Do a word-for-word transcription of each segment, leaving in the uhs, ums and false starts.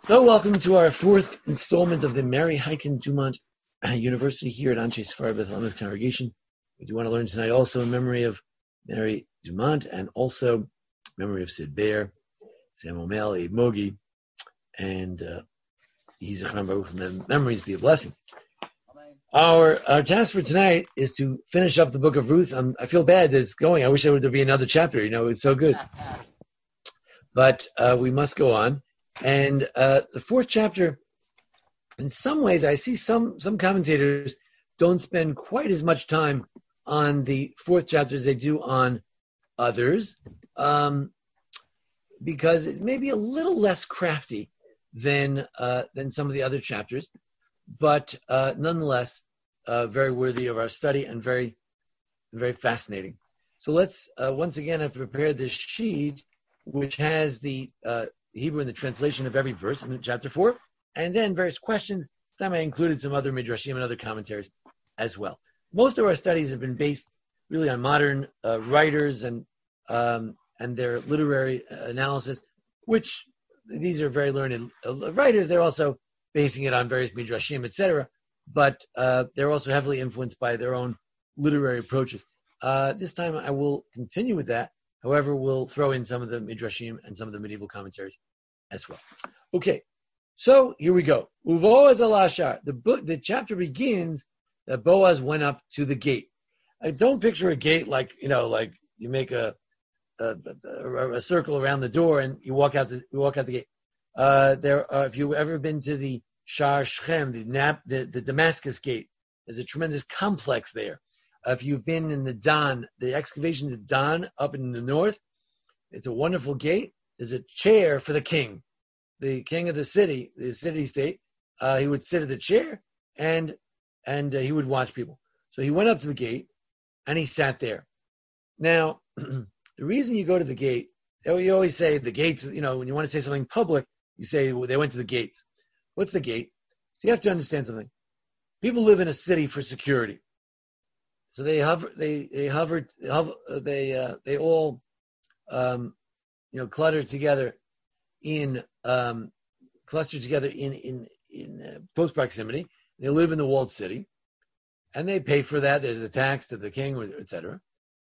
So welcome to our fourth installment of the Mary Heiken Dumont University here at Anshe Sefard Beth Lamed Congregation. We do want to learn tonight also in memory of Mary Dumont and also memory of Sid Bear, Sam O'Malley, Abe Mogi, and uh, Yizachar Baruch. Memories be a blessing. Our, our task for tonight is to finish up the book of Ruth. Um, I feel bad that it's going. I wish there would be another chapter. You know, it's so good. But uh, we must go on. And uh, the fourth chapter, in some ways, I see some some commentators don't spend quite as much time on the fourth chapter as they do on others, um, because it may be a little less crafty than uh, than some of the other chapters, but uh, nonetheless, uh, very worthy of our study and very very fascinating. So let's uh, once again have prepared this sheet, which has the uh, Hebrew and the translation of every verse in chapter four, and then various questions. This time I included some other midrashim and other commentaries as well. Most of our studies have been based really on modern uh, writers and um, and their literary analysis, which these are very learned uh, writers. They're also basing it on various midrashim, et cetera. But uh, they're also heavily influenced by their own literary approaches. Uh, this time I will continue with that. However, we'll throw in some of the midrashim and some of the medieval commentaries as well. Okay, so here we go. Uvoaz al-Ashar. The book, the chapter begins that Boaz went up to the gate. I don't picture a gate like, you know, like you make a a, a, a circle around the door and you walk out the you walk out the gate. Uh, there, are, if you've ever been to the Shar Shechem, the, Nap, the the Damascus gate, there's a tremendous complex there. Uh, if you've been in the Dan, the excavations of Dan up in the north, it's a wonderful gate. There's a chair for the king, the king of the city, the city-state. Uh, he would sit at the chair and and uh, he would watch people. So he went up to the gate and he sat there. Now, the reason you go to the gate, you always say the gates, you know, when you want to say something public, you say well, they went to the gates. What's the gate? So you have to understand something. People live in a city for security. So they hover, they they hover, hover they uh, they all, um, you know, clutter together in um, cluster together in in in uh, close proximity. They live in the walled city, and they pay for that. There's a tax to the king, et cetera.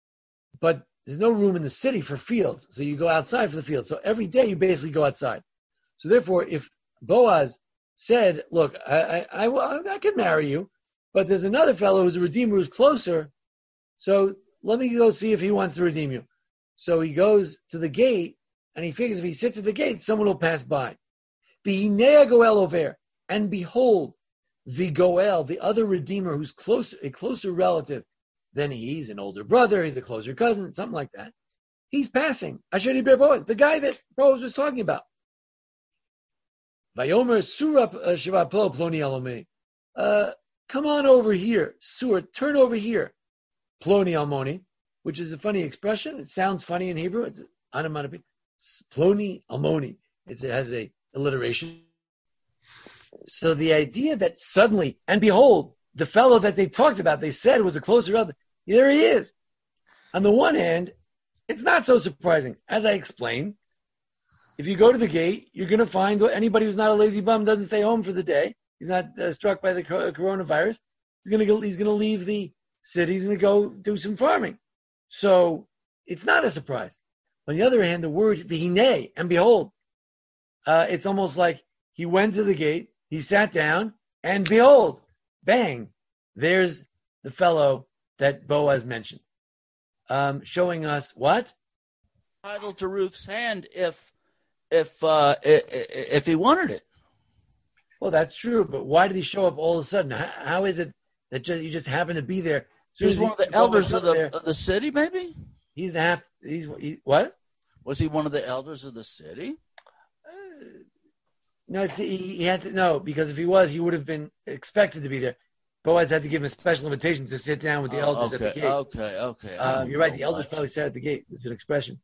But there's no room in the city for fields, so you go outside for the fields. So every day you basically go outside. So therefore, if Boaz said, "Look, I I I, I could marry you," but there's another fellow who's a redeemer who's closer, so let me go see if he wants to redeem you. So he goes to the gate, and he figures if he sits at the gate, someone will pass by. V'hinei goel over, and behold, the goel, the other redeemer who's closer, a closer relative than he, he's an older brother, he's a closer cousin, something like that. He's passing. Asheri ber Boaz, the guy that Boaz was talking about. Vayomer surah shavaplo ploni alomei. Uh, Come on over here, Sur, turn over here. Ploni almoni, which is a funny expression. It sounds funny in Hebrew. It's onomatopoeia. Ploni almoni. It has a alliteration. So the idea that suddenly, and behold, the fellow that they talked about, they said was a closer relative, there he is. On the one hand, it's not so surprising. As I explained, if you go to the gate, you're going to find anybody who's not a lazy bum doesn't stay home for the day. He's not uh, struck by the coronavirus. He's going to go. He's going to leave the city. He's going to go do some farming. So it's not a surprise. On the other hand, the word v'hinei, and behold, uh, it's almost like he went to the gate, he sat down, and behold, bang, there's the fellow that Boaz mentioned, um, showing us what? Title to Ruth's hand if if uh, if he wanted it. Well, that's true, but why did he show up all of a sudden? How, how is it that just, you just happen to be there? So he's one of the elders of the, of the city, maybe? He's the half, he's, he, what? Was he one of the elders of the city? Uh, no, it's, he, he had to, no, because if he was, he would have been expected to be there. Boaz had to give him a special invitation to sit down with the oh, elders okay, at the gate. Okay, okay. Um, you're right, the elders probably sat at the gate. It's an expression.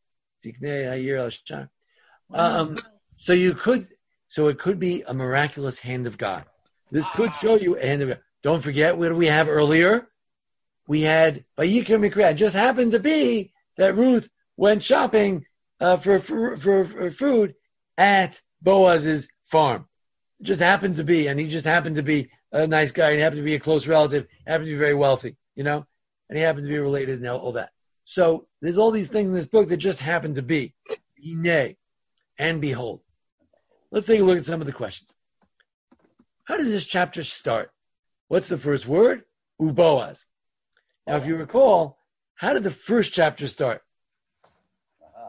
Um, so you could... So it could be a miraculous hand of God. This could show you a hand of God. Don't forget, what did we have earlier? We had Vayikra Mikra. It just happened to be that Ruth went shopping uh, for, for, for, for food at Boaz's farm. It just happened to be, and he just happened to be a nice guy, and he happened to be a close relative, happened to be very wealthy, you know, and he happened to be related and all that. So there's all these things in this book that just happened to be. Nay, and behold. Let's take a look at some of the questions. How does this chapter start? What's the first word? Uboaz. Now, if you recall, how did the first chapter start? Uh-huh.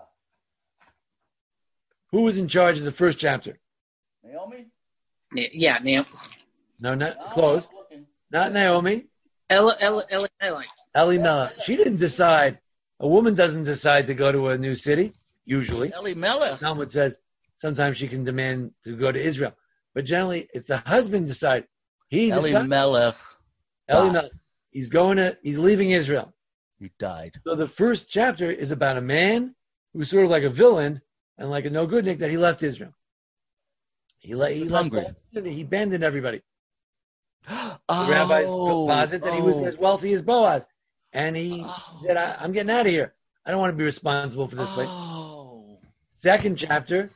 Who was in charge of the first chapter? Naomi? Yeah, Naomi. No, not no, close. Not Naomi. Eli, Eli, Eli, Eli. Elimelech. She didn't decide. A woman doesn't decide to go to a new city, usually. Elimelech. Talmud says sometimes she can demand to go to Israel. But generally, it's the husband decide. He Elimelech. Elimelech. He's going to, he's leaving Israel. He died. So the first chapter is about a man who's sort of like a villain and like a no good Nick that he left Israel. He, le- he left the community. He abandoned everybody. Oh, the rabbis posit that oh. he was as wealthy as Boaz. And he oh. said, I, I'm getting out of here. I don't want to be responsible for this place. Oh. Second chapter,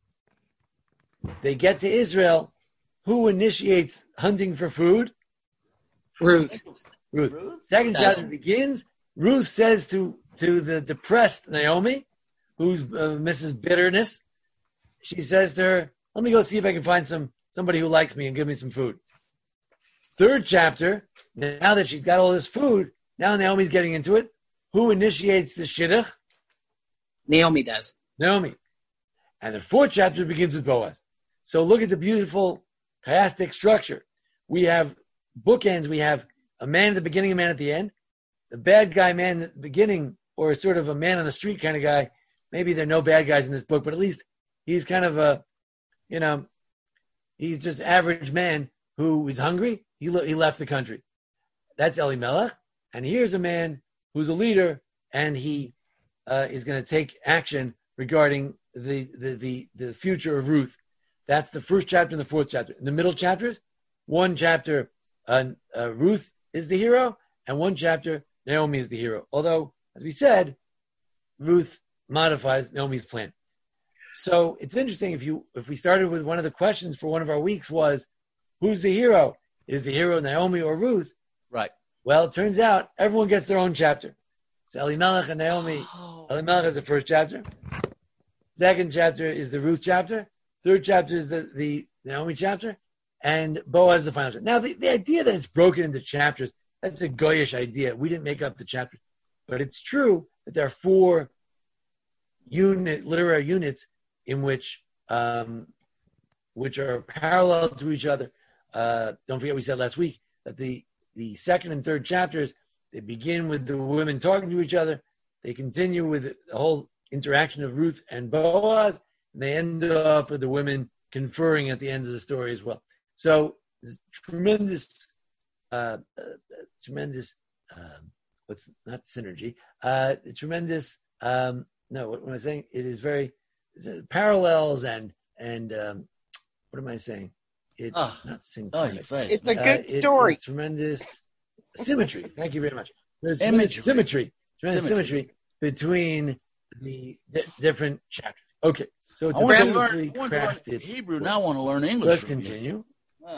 they get to Israel. Who initiates hunting for food? Ruth. Ruth. Ruth? Second That's chapter begins. Ruth says to, to the depressed Naomi, who's uh, Missus Bitterness, she says to her, let me go see if I can find some somebody who likes me and give me some food. Third chapter, now that she's got all this food, now Naomi's getting into it. Who initiates the shidduch? Naomi does. Naomi. And the fourth chapter begins with Boaz. So look at the beautiful chiastic structure. We have bookends. We have a man at the beginning, a man at the end. The bad guy man at the beginning, or sort of a man on the street kind of guy. Maybe there are no bad guys in this book, but at least he's kind of a, you know, he's just average man who is hungry. He, le- he left the country. That's Elimelech. And here's a man who's a leader, and he uh, is going to take action regarding the, the, the, the future of Ruth. That's the first chapter and the fourth chapter. In the middle chapters, one chapter, uh, uh, Ruth is the hero, and one chapter, Naomi is the hero. Although, as we said, Ruth modifies Naomi's plan. So it's interesting if you if we started with one of the questions for one of our weeks was, who's the hero? Is the hero Naomi or Ruth? Right. Well, it turns out everyone gets their own chapter. So Elimelech and Naomi. Oh. Elimelech is the first chapter. Second chapter is the Ruth chapter. Third chapter is the, the Naomi chapter. And Boaz is the final chapter. Now, the, the idea that it's broken into chapters, that's a Goyish idea. We didn't make up the chapters. But it's true that there are four unit literary units in which um, which are parallel to each other. Uh, don't forget we said last week that the, the second and third chapters, they begin with the women talking to each other. They continue with the whole interaction of Ruth and Boaz. And they end off with the women conferring at the end of the story as well. So there's tremendous, uh, uh, tremendous, um, what's not synergy, uh, tremendous, um, no, what am I saying? It is very uh, parallels and, and um, what am I saying? It's oh, not synchronic. Oh, it's a good uh, story. It, tremendous symmetry. Thank you very much. There's tremendous symmetry. Tremendous symmetry. symmetry between the d- different chapters. Okay, so it's I a beautifully crafted Hebrew. Now I want to learn English. Let's continue. Oh.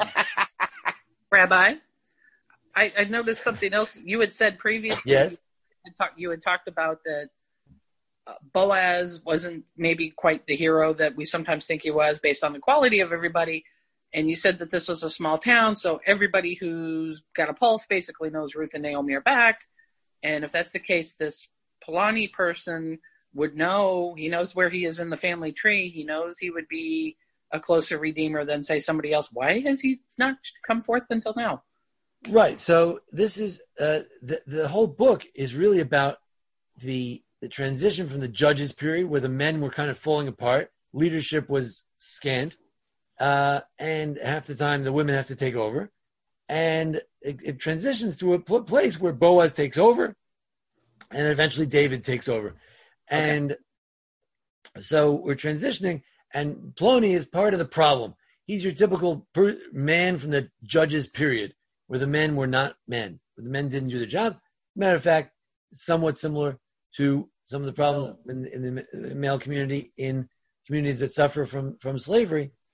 Rabbi, I, I noticed something else you had said previously. Yes. You had, talk, you had talked about that uh, Boaz wasn't maybe quite the hero that we sometimes think he was based on the quality of everybody. And you said that this was a small town, so everybody who's got a pulse basically knows Ruth and Naomi are back. And if that's the case, this Polani person would know, he knows where he is in the family tree. He knows he would be a closer redeemer than, say, somebody else. Why has he not come forth until now? Right. So this is, uh, the, the whole book is really about the, the transition from the Judges period where the men were kind of falling apart. Leadership was scant. Uh, and half the time the women have to take over. And it, it transitions to a pl- place where Boaz takes over and eventually David takes over. And okay. So we're transitioning, and Plony is part of the problem. He's your typical per- man from the Judges period, where the men were not men, where the men didn't do their job. Matter of fact, somewhat similar to some of the problems in, in the male community, in communities that suffer from, from slavery.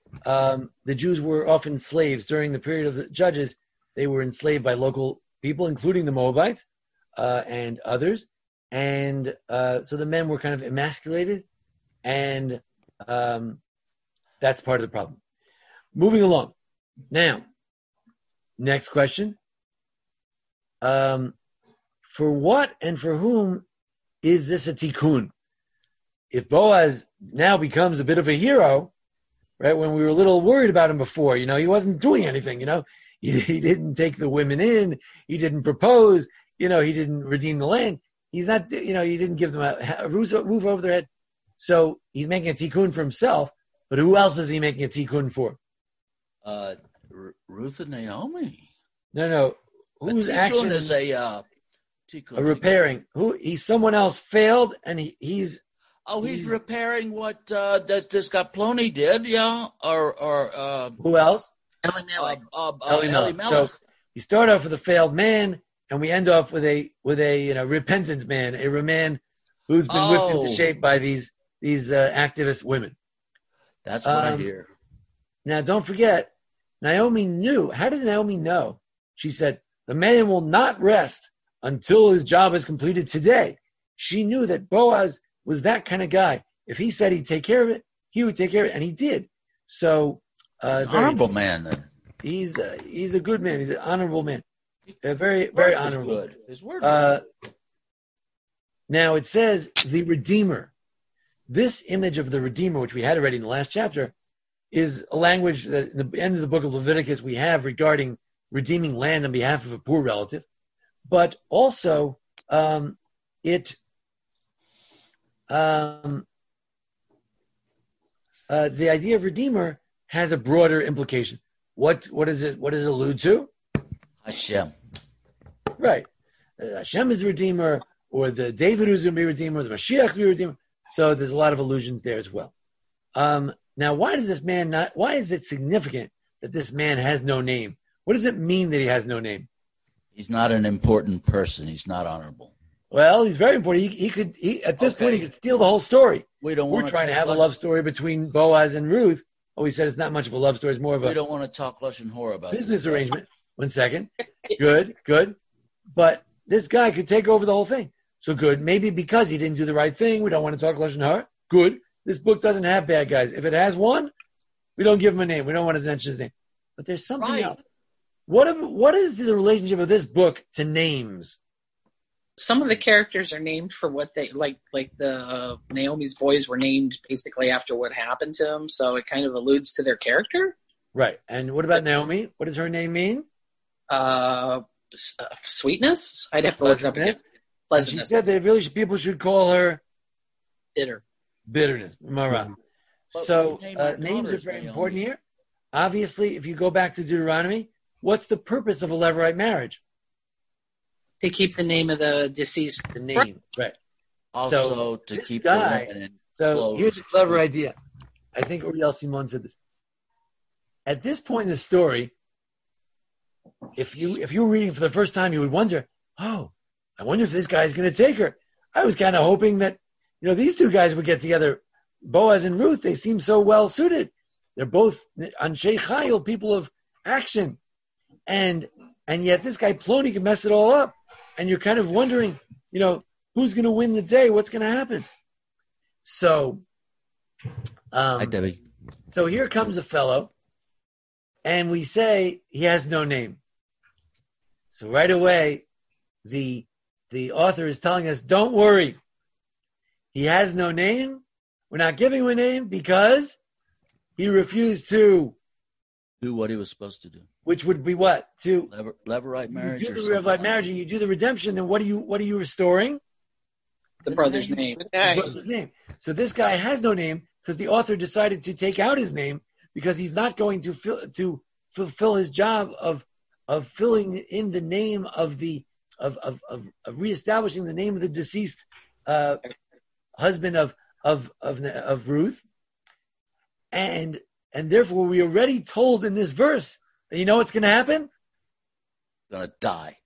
um, the Jews were often slaves during the period of the judges. They were enslaved by local people, including the Moabites uh, and others. And uh, so the men were kind of emasculated, and um, that's part of the problem. Moving along. Now, next question. Um, for what and for whom is this a tikkun? If Boaz now becomes a bit of a hero, right, when we were a little worried about him before, you know, he wasn't doing anything, you know, he, he didn't take the women in, he didn't propose, you know, he didn't redeem the land. He's not, you know, he didn't give them a, a roof over their head. So he's making a tikkun for himself, but who else is he making a tikkun for? Uh, R- Ruth and Naomi. No, no. Whose action is a uh, tikkun, a repairing? Who he's someone else failed, and he, he's oh he's, he's repairing what uh, this this guy Plony did, yeah, or or uh, who else? Elimelech. Uh, uh, uh, Elimelech. Elimelech. So we start off with a failed man, and we end off with a with a you know repentant man, a man who's been whipped Oh. into shape by these these uh, activist women. That's what I Um, hear. Now, don't forget, Naomi knew. How did Naomi know? She said, the man will not rest until his job is completed today. She knew that Boaz was that kind of guy. If he said he'd take care of it, he would take care of it, and he did. So, uh, He's an very- honorable man. Then. He's uh, he's a good man. He's an honorable man. Uh, very very Word was honorable. good. His word was Uh, good. now it says the Redeemer. This image of the Redeemer, which we had already in the last chapter, is a language that in the end of the book of Leviticus we have regarding redeeming land on behalf of a poor relative. But also um, it um, uh, the idea of Redeemer has a broader implication. What what is it? What does it allude to? Hashem. Right. Uh, Hashem is the Redeemer, or the David who's going to be Redeemer, or the Mashiach is going to be Redeemer. So there's a lot of allusions there as well. Um, now, why does this man not, why is it significant that this man has no name? What does it mean that he has no name? He's not an important person. He's not honorable. Well, he's very important. He, he could, he, at this Okay. point, he could steal the whole story. We don't We're want trying to have a love story between Boaz and Ruth. Oh, we said it's not much of a love story. It's more of We a don't want to talk Lashon Hora about business this guy. arrangement. One second. Good, good. But this guy could take over the whole thing. So good. Maybe because he didn't do the right thing, we don't want to talk Lashon Hara. Good. This book doesn't have bad guys. If it has one, we don't give him a name. We don't want to mention his name. But there's something Right. else. What if, what is the relationship of this book to names? Some of the characters are named for what they like. Like the uh, Naomi's boys were named basically after what happened to them, so it kind of alludes to their character. Right. And what about Naomi? What does her name mean? Uh, s- uh, sweetness. I'd have to look it up again. Pleasantness. And she Pleasantness. said that really should, people should call her Bitter. bitterness. Mara. But So we name uh, our names are daughters very Naomi. important here. Obviously, if you go back to Deuteronomy, what's the purpose of a Levirate marriage? To keep the name of the deceased. The name, right? Also, So, to this keep guy- the women in So clothes. here's a clever idea. I think Uriel Simon said this. At this point in the story, if you if you were reading for the first time, you would wonder, oh, I wonder if this guy's going to take her. I was kind of hoping that, you know, these two guys would get together. Boaz and Ruth, they seem so well suited. They're both Anshe Chayil, people of action. And and yet this guy Plony can mess it all up. And you're kind of wondering, you know, who's going to win the day? What's going to happen? So, um, Hi, Debbie. so here comes a fellow, and we say he has no name. So right away, the the author is telling us, don't worry. He has no name. We're not giving him a name because he refused to, Do what he was supposed to do. which would be what? To Lever, levirate marriage. you or do the something Levirate like marriage that. and you do the redemption, then what are you what are you restoring? The brother's name. His brother's name. So this guy has no name because the author decided to take out his name because he's not going to fill, to fulfill his job of of filling in the name of the of of of, of reestablishing the name of the deceased uh, husband of of of of Ruth, and and therefore we are already told in this verse that you know what's going to happen. Gonna die.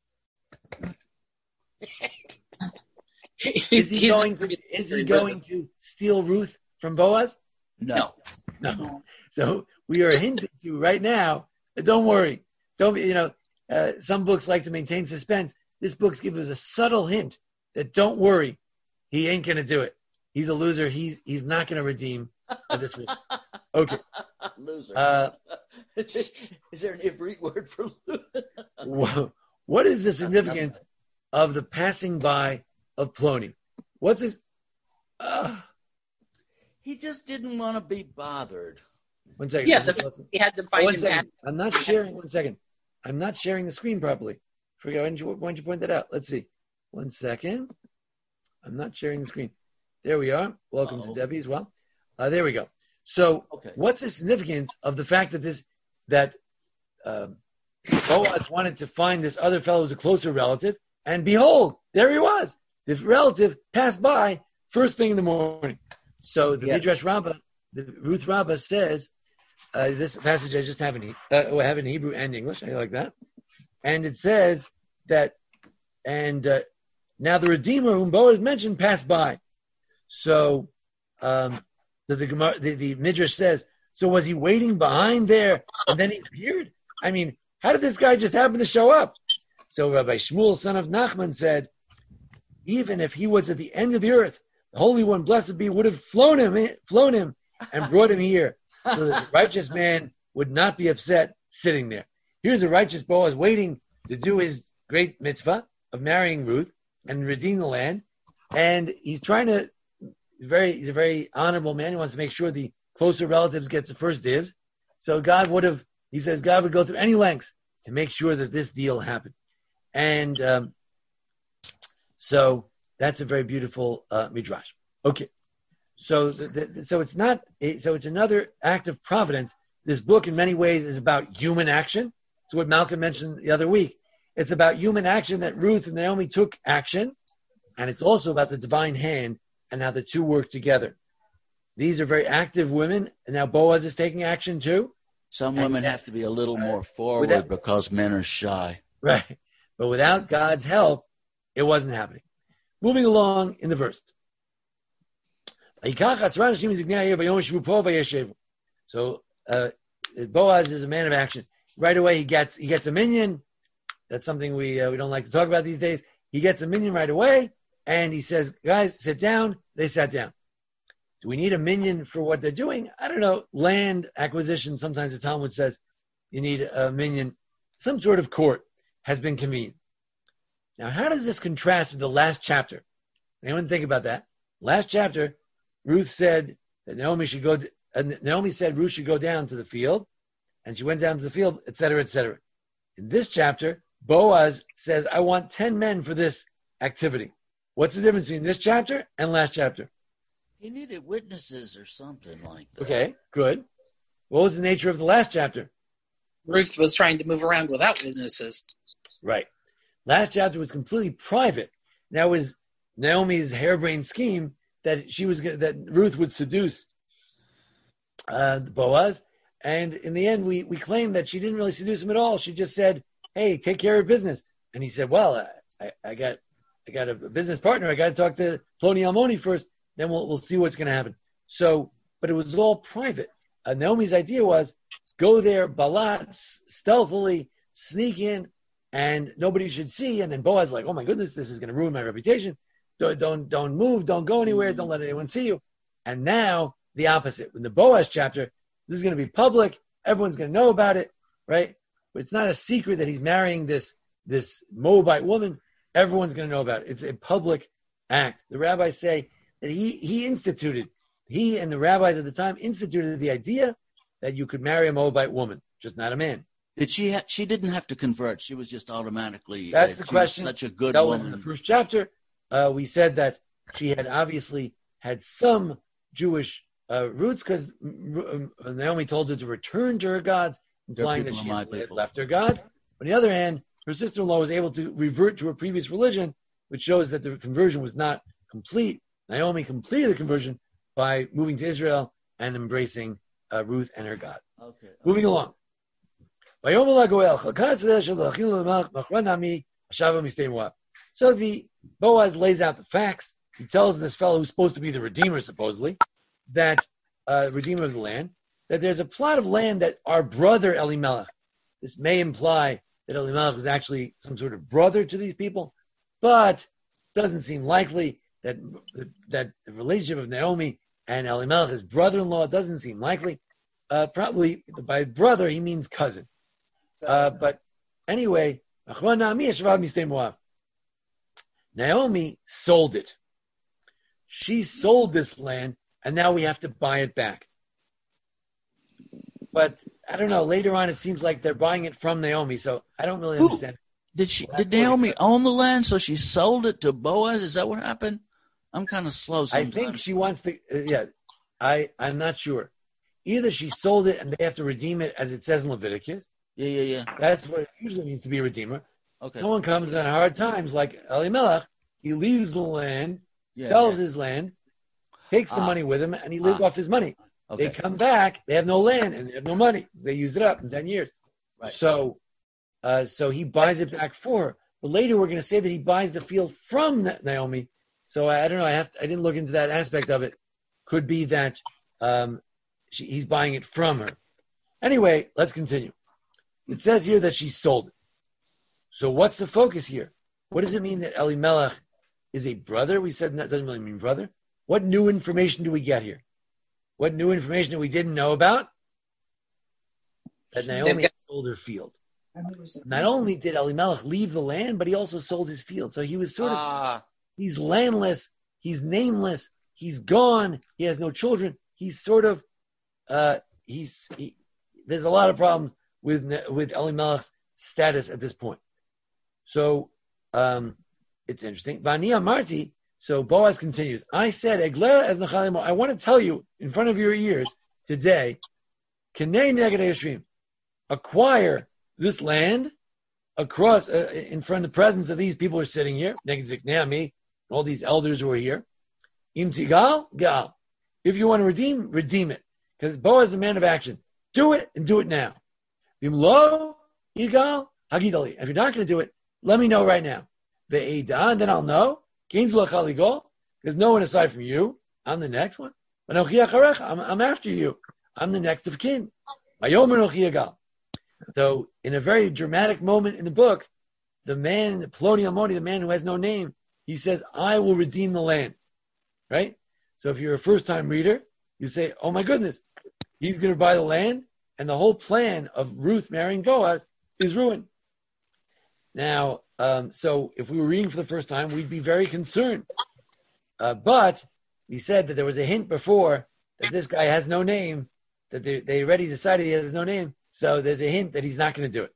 Is he He's- going to is he going to steal Ruth from Boaz? No. No. So we are hinting to right now. But don't worry. Don't you know? Uh, some books like to maintain suspense. This book gives us a subtle hint that don't worry, he ain't gonna do it. He's a loser. He's he's not gonna redeem this week. Okay. Loser. Uh, is there an Ivrit word for loser? What is the significance of the passing by of Plony? What's his? Uh, he just didn't want to be bothered. One second. Yeah, the, he had to find oh, one him. second. At- I'm not sharing. One second. I'm not sharing the screen properly. Forget. Why don't you, why don't you point that out? Let's see. One second. I'm not sharing the screen. There we are. Welcome Uh-oh. to Debbie as well. Uh, there we go. So, okay. What's the significance of the fact that this that um, Boaz wanted to find this other fellow who's a closer relative, and behold, there he was. The relative passed by first thing in the morning. So the yeah. Midrash Rabbah, the Ruth Rabbah says, uh, this passage I just have in, uh, have in Hebrew and English. I like that. And it says that, and uh, now the Redeemer whom Boaz mentioned passed by. So um, the, the, the, the Midrash says, so was he waiting behind there and then he appeared? I mean, how did this guy just happen to show up? So Rabbi Shmuel, son of Nachman, said, even if he was at the end of the earth, the Holy One, blessed be, would have flown him, flown him and brought him here, so that the righteous man would not be upset sitting there. Here's a righteous Boaz waiting to do his great mitzvah of marrying Ruth and redeem the land, and he's trying to. Very, he's a very honorable man. He wants to make sure the closer relatives gets the first dibs. So God would have, he says, God would go through any lengths to make sure that this deal happened. And um, so that's a very beautiful uh, midrash. Okay, so the, the, so it's not, so it's another act of providence. This book, in many ways, is about human action. It's what Malcolm mentioned the other week. It's about human action that Ruth and Naomi took action, and it's also about the divine hand and how the two work together. These are very active women, and now Boaz is taking action too. Some women and, have to be a little uh, more forward without, because men are shy. Right. But without God's help, it wasn't happening. Moving along in the verse. So uh, Boaz is a man of action. Right away, he gets he gets a minion. That's something we uh, we don't like to talk about these days. He gets a minion right away. And he says, guys, sit down. They sat down. Do we need a minion for what they're doing? I don't know. Land acquisition, sometimes the Talmud says you need a minion. Some sort of court has been convened. Now, how does this contrast with the last chapter? Anyone think about that? Last chapter, Ruth said that Naomi should go, uh, Naomi said Ruth should go down to the field, and she went down to the field, et cetera, et cetera. In this chapter, Boaz says, I want ten men for this activity. What's the difference between this chapter and last chapter? He needed witnesses or something like that. Okay, good. What was the nature of the last chapter? Ruth was trying to move around without witnesses. Right. Last chapter was completely private. That was Naomi's harebrained scheme that she was that Ruth would seduce uh, Boaz, and in the end, we we claim that she didn't really seduce him at all. She just said, "Hey, take care of business," and he said, "Well, I, I got." I got a business partner. I got to talk to Ploni Almoni first. Then we'll we'll see what's going to happen. So, but it was all private. Uh, Naomi's idea was go there, balat, stealthily, sneak in, and nobody should see. And then Boaz like, oh my goodness, this is going to ruin my reputation. Don't don't don't move. Don't go anywhere. Don't let anyone see you. And now the opposite. In the Boaz chapter, this is going to be public. Everyone's going to know about it, right? But it's not a secret that he's marrying this this Moabite woman. Everyone's going to know about it. It's a public act. The rabbis say that he, he instituted, he and the rabbis at the time instituted the idea that you could marry a Moabite woman, just not a man. Did she? Ha- she didn't have to convert. She was just automatically. That's uh, the question. Such a good that woman. Was in the first chapter, uh, we said that she had obviously had some Jewish uh, roots because Naomi told her to return to her gods, implying that she had left her gods. On the other hand, her sister-in-law was able to revert to her previous religion, which shows that the conversion was not complete. Naomi completed the conversion by moving to Israel and embracing uh, Ruth and her God. Okay. Moving along. So the Boaz lays out the facts. He tells this fellow who's supposed to be the Redeemer, supposedly, that uh, Redeemer of the land, that there's a plot of land that our brother Elimelech, this may imply that Elimelech was actually some sort of brother to these people, but doesn't seem likely that that the relationship of Naomi and Elimelech, his brother-in-law, doesn't seem likely. Uh, probably by brother, he means cousin. Uh, but anyway, Naomi sold it. She sold this land, and now we have to buy it back. But I don't know. Later on, it seems like they're buying it from Naomi, so I don't really Who? understand. Did she? Did Naomi own the land, so she sold it to Boaz? Is that what happened? I'm kind of slow sometimes. I think she wants to. Uh, yeah, I I'm not sure. Either she sold it and they have to redeem it, as it says in Leviticus. Yeah, yeah, yeah. That's what it usually means to be a redeemer. Okay. Someone comes in hard times, like Elimelech. He leaves the land, Yeah, sells yeah. his land, takes the Ah. money with him, and he lives Ah. off his money. Okay. They come back, they have no land and they have no money. They used it up in ten years. Right. So, uh, so he buys it back for her. But later we're going to say that he buys the field from Na- Naomi. So I, I don't know. I have to, I didn't look into that aspect of it. Could be that um, she, he's buying it from her. Anyway, let's continue. It says here that she sold it. So what's the focus here? What does it mean that Elimelech is a brother? We said that doesn't really mean brother. What new information do we get here? What new information that we didn't know about? That Naomi sold her field. Not only did Elimelech leave the land, but he also sold his field. So he was sort of, Ah, he's landless, he's nameless, he's gone, he has no children. He's sort of, uh, he's, he, there's a lot of problems with with Elimelech's status at this point. So um, it's interesting. Vania Marti. So Boaz continues. I said, Egler as Nachalimo. I want to tell you in front of your ears today, Kenei Neged Yeshrim, acquire this land across uh, in front of the presence of these people who are sitting here. Neged Ziknei me, all these elders who are here. Im Tigal Gal. If you want to redeem, redeem it, because Boaz is a man of action. Do it and do it now. Im Lo Yigal Hagidali. If you're not going to do it, let me know right now. Ve'edan, then I'll know. There's no one aside from you. I'm the next one. I'm, I'm after you. I'm the next of kin. So, in a very dramatic moment in the book, the man, Ploni Almoni, the man who has no name, he says, I will redeem the land. Right? So if you're a first-time reader, you say, oh my goodness, he's going to buy the land, and the whole plan of Ruth marrying Boaz is ruined. Now, um, so if we were reading for the first time, we'd be very concerned. Uh, but we said that there was a hint before that this guy has no name, that they, they already decided he has no name. So there's a hint that he's not going to do it.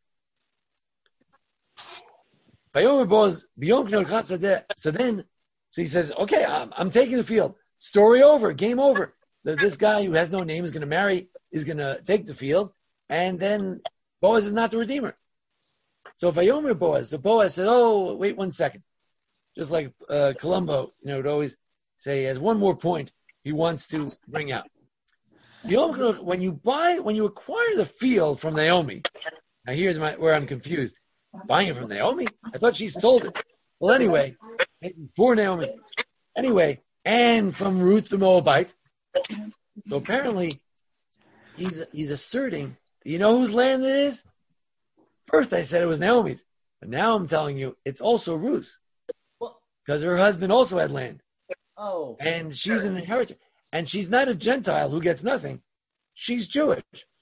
So then, so he says, okay, I'm, I'm taking the field. Story over, game over. That this guy who has no name is going to marry, is going to take the field, and then Boaz is not the redeemer. So Vayomer Boaz, so Boaz said, oh, wait one second. Just like uh, Columbo, you know, would always say he has one more point he wants to bring out. When you buy, when you acquire the field from Naomi, now here's my, where I'm confused. Buying it from Naomi? I thought she sold it. Well, anyway, for Naomi. Anyway, and from Ruth the Moabite. So apparently, he's he's asserting, you know whose land it is? First I said it was Naomi's, but now I'm telling you it's also Ruth's. Because her husband also had land. oh, And she's an inheritor. And she's not a Gentile who gets nothing. She's Jewish.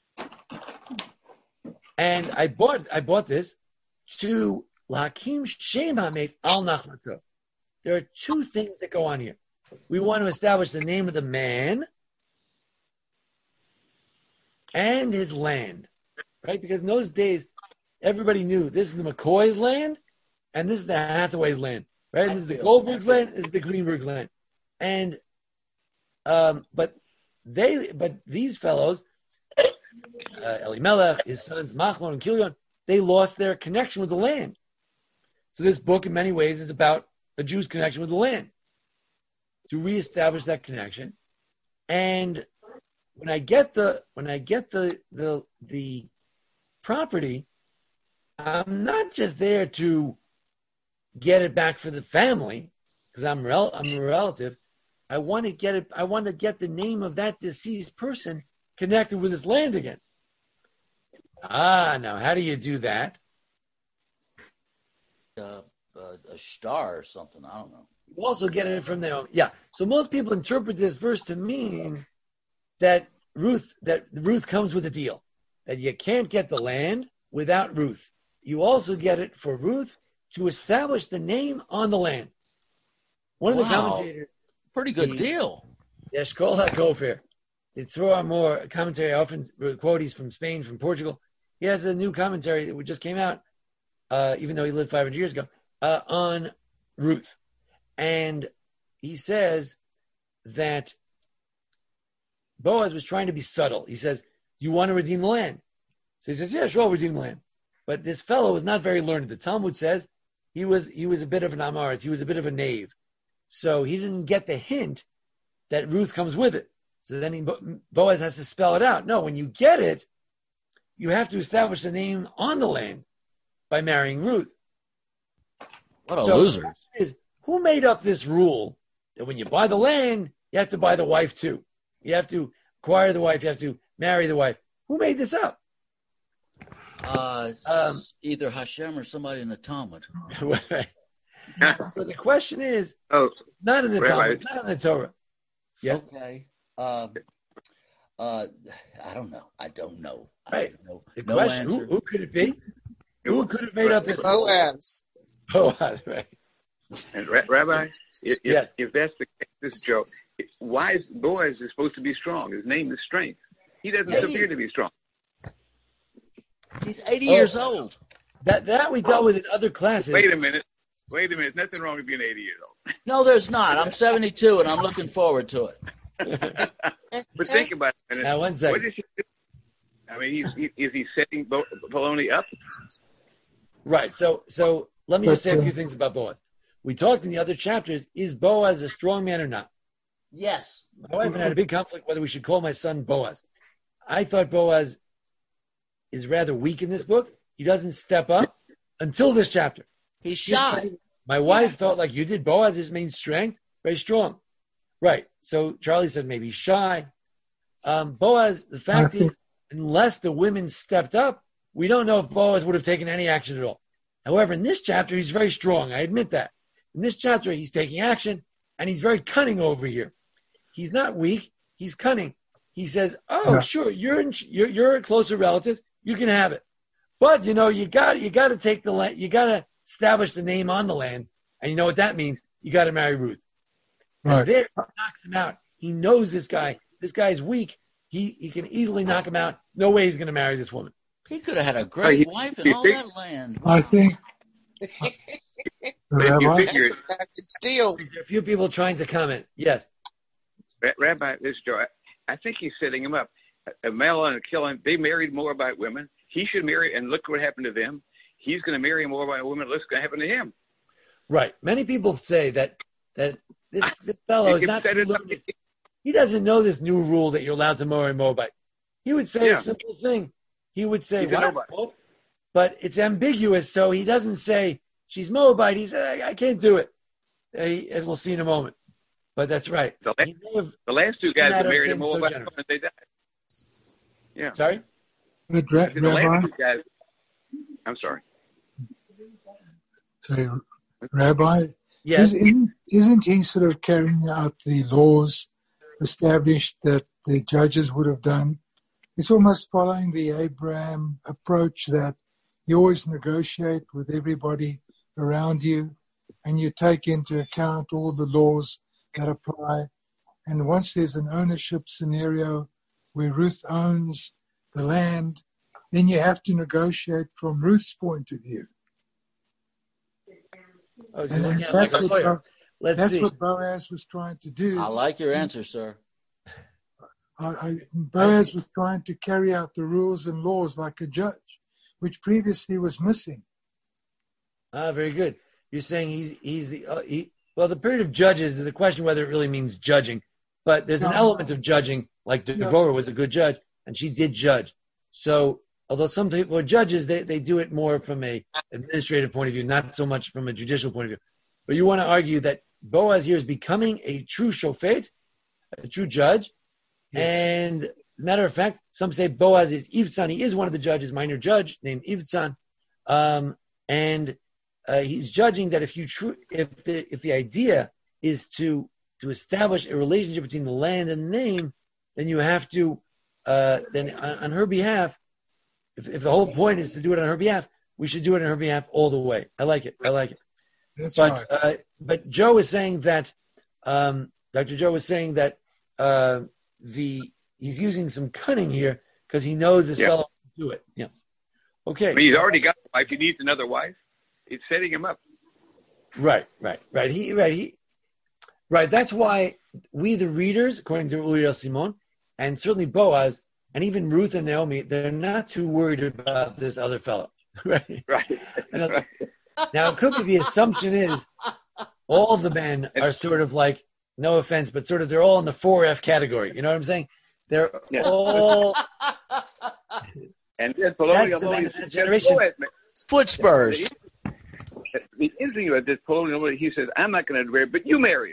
And I bought I bought this to Lakim Shem HaMet Al Nachlato. There are two things that go on here. We want to establish the name of the man and his land. Right? Because in those days, everybody knew this is the McCoy's land and this is the Hathaway's land. Right? This is the Goldberg's land, this is the Greenberg's land. And um, but they but these fellows, uh, Elimelech, his sons Machlon and Kilion, they lost their connection with the land. So this book in many ways is about a Jew's connection with the land. To reestablish that connection. And when I get the when I get the the the property, I'm not just there to get it back for the family, because I'm rel- I'm a relative. I want to get it. I want to get the name of that deceased person connected with his land again. Ah, now how do you do that? Uh, uh, a star or something. I don't know. You also get it from there. Yeah. So most people interpret this verse to mean that Ruth that Ruth comes with a deal, that you can't get the land without Ruth. You also get it for Ruth to establish the name on the land. One of Wow. the commentators, Pretty good the, deal. yeah, Shkol HaGofer, the Tzroa More commentary, I often quote, he's from Spain, from Portugal. He has a new commentary that just came out, uh, even though he lived five hundred years ago, uh, on Ruth. And he says that Boaz was trying to be subtle. He says, do you want to redeem the land? So he says, yeah, sure, I'll redeem the land. But this fellow was not very learned. The Talmud says he was he was a bit of an Amaretz. He was a bit of a knave. So he didn't get the hint that Ruth comes with it. So then he, Boaz has to spell it out. No, when you get it, you have to establish the name on the land by marrying Ruth. What a so loser. The question is, who made up this rule that when you buy the land, you have to buy the wife too? You have to acquire the wife. You have to marry the wife. Who made this up? Uh, Um, either Hashem or somebody in the Talmud. So the question is, Oh, not in the Rabbi. Talmud, not in the Torah. Yes. Okay. Um, uh, I don't know. I don't know. I Right. have no, The no question, who, answer. who could it be? Who could have made up this? Boaz. Boaz, right? and Ra- Rabbi, if, Yes. if, if that's the case, this is Joe, why is Boaz is supposed to be strong? His name is strength. He doesn't Yeah, appear he- to be strong. He's eighty Oh. years old. That that we dealt with in other classes. Wait a minute. Wait a minute. Nothing wrong with being eighty years old. No, there's not. I'm seventy-two, and I'm looking forward to it. But think about it a minute. Now, one second. What is he do? I mean, he's, he, is he setting Bo- Poloni up? Right. So so let me just say a few things about Boaz. We talked in the other chapters, is Boaz a strong man or not? Yes. My wife and I had a big conflict whether we should call my son Boaz. I thought Boaz is rather weak in this book. He doesn't step up until this chapter. He's shy. My wife felt like you did. Boaz, his main strength, very strong. Right. So Charlie said maybe he's shy. Um, Boaz, the fact is, unless the women stepped up, we don't know if Boaz would have taken any action at all. However, in this chapter, he's very strong. I admit that. In this chapter, he's taking action, and he's very cunning over here. He's not weak. He's cunning. He says, "Oh, Yeah. sure, you're in, you're you're a closer relative. You can have it, but you know you got you got to take the land. You got to establish the name on the land, and you know what that means. You got to marry Ruth." Right. And there, he knocks him out. He knows this guy. This guy's weak. He he can easily knock him out. No way he's going to marry this woman. He could have had a great he- wife he and all think- that land. I think. But if you Rabbi, figure it, Still, There are a few people trying to comment. Yes. Ra- Rabbi, this is Joe. I, I think he's setting him up. A, a male and a killing. They married Moabite women. He should marry, and look what happened to them. He's going to marry a Moabite woman. Look what's going to happen to him. Right. Many people say that that this, this fellow He is can not set too it up. learned. He doesn't know this new rule that you're allowed to marry Moabite. He would say Yeah. a simple thing. He would say, He's a "What?" nobody. Well, but it's ambiguous, so he doesn't say she's Moabite. He said, "I, I can't do it," Uh, he- as we'll see in a moment. But that's right. The last, He may have, the last two guys Not that married a been so Moabite generous. woman, they died. Yeah. sorry. but Ra- The last Rabbi, two guys. I'm sorry. sorry, Rabbi, Yes. isn't, isn't he sort of carrying out the laws established that the judges would have done? It's almost following the Abraham approach that you always negotiate with everybody around you and you take into account all the laws that apply. And once there's an ownership scenario where Ruth owns the land, then you have to negotiate from Ruth's point of view. Oh, so And looking at it like that's a what, lawyer. Bo- Let's that's see. what Boaz was trying to do. I like your answer, sir. I, I, Boaz was trying to carry out the rules and laws like a judge, which previously was missing. Ah, very good. You're saying he's he's the uh, he, well, the period of judges is the question whether it really means judging, but there's an No. element of judging. Like Devorah was a good judge, and she did judge. So, although some people are judges, they, they do it more from a administrative point of view, not so much from a judicial point of view. But you want to argue that Boaz here is becoming a true shofet, a true judge, Yes. and Matter of fact, some say Boaz is Ivtzan. He is one of the judges, minor judge named Ivtzan, um, and uh, he's judging that if you tr- if the if the idea is to to establish a relationship between the land and the name, then you have to uh, then on, on her behalf. If, if the whole point is to do it on her behalf, we should do it on her behalf all the way. I like it. I like it. That's but right. uh, but Joe is saying that um, Doctor Joe is saying that uh, the he's using some cunning here because he knows this Yeah. fellow can do it. Yeah. Okay. I mean, he's already got a wife. He needs another wife. It's setting him up. Right. Right. Right. He. Right. He. Right. That's why we, the readers, according to Uriel Simon, and certainly Boaz, and even Ruth and Naomi, they're not too worried about this other fellow. Right. Right. And, uh, right. Now, it could be the assumption is all the men are sort of like, no offense, but sort of they're all in the four F category. You know what I'm saying? They're Yeah. all. And then Polonius That's the man of that generation. Foot spurs. The interesting about this Polonius, he says, I'm not going to marry her, but you marry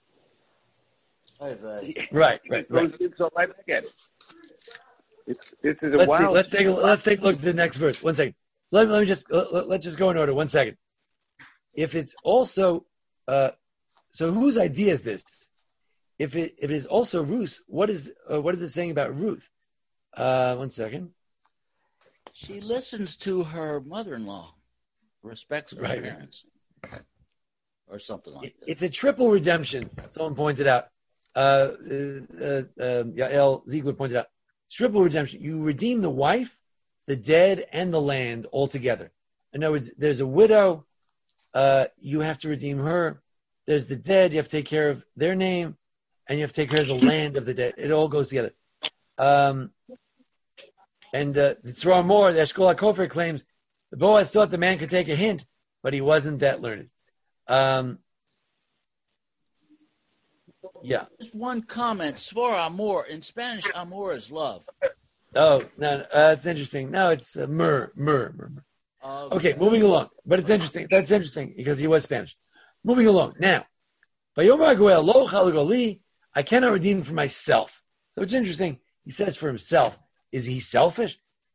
her. Right, He right, throws right. it so right back at it. It's, this is a Let's see. wild. Let's take a let's take a look at the next verse. One second. Let me let me just let, let's just go in order. One second. If it's also, uh, so whose idea is this? If it if it is also Ruth, what is uh, what is it saying about Ruth? Uh, one second. She listens to her mother-in-law, respects her Right. parents, or something like It, that. it's a triple redemption. Someone pointed out. Uh, uh, uh, um, Yael Ziegler pointed out. Triple redemption. You redeem the wife, the dead, and the land all together. In other words, there's a widow. Uh, you have to redeem her. There's the dead. You have to take care of their name, and you have to take care of the land of the dead. It all goes together. Um, and uh, the Tzra Mor, the Eshkol HaKofer claims the Boaz thought the man could take a hint, but he wasn't that learned. Um, yeah. Just one comment. Svor amor. In Spanish, amor is love. Oh, no, uh, it's interesting. No, it's uh, mur, mur, mur, mur. Okay, moving along. But it's interesting. That's interesting because he was Spanish. Moving along. Now, Vayomer Goel, lo chalugoli, I cannot redeem for myself. So it's interesting. He says for himself. Is he selfish?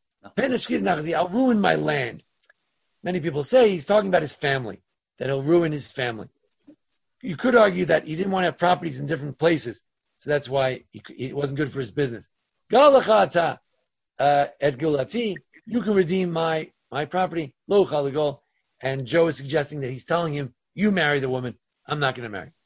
I'll ruin my land. Many people say he's talking about his family, that he'll ruin his family. You could argue that he didn't want to have properties in different places, so that's why he, it wasn't good for his business. Galachata uh, et gulati, you can redeem my my property. Lo chaligol, and Joe is suggesting that he's telling him, "You marry the woman. I'm not going to marry."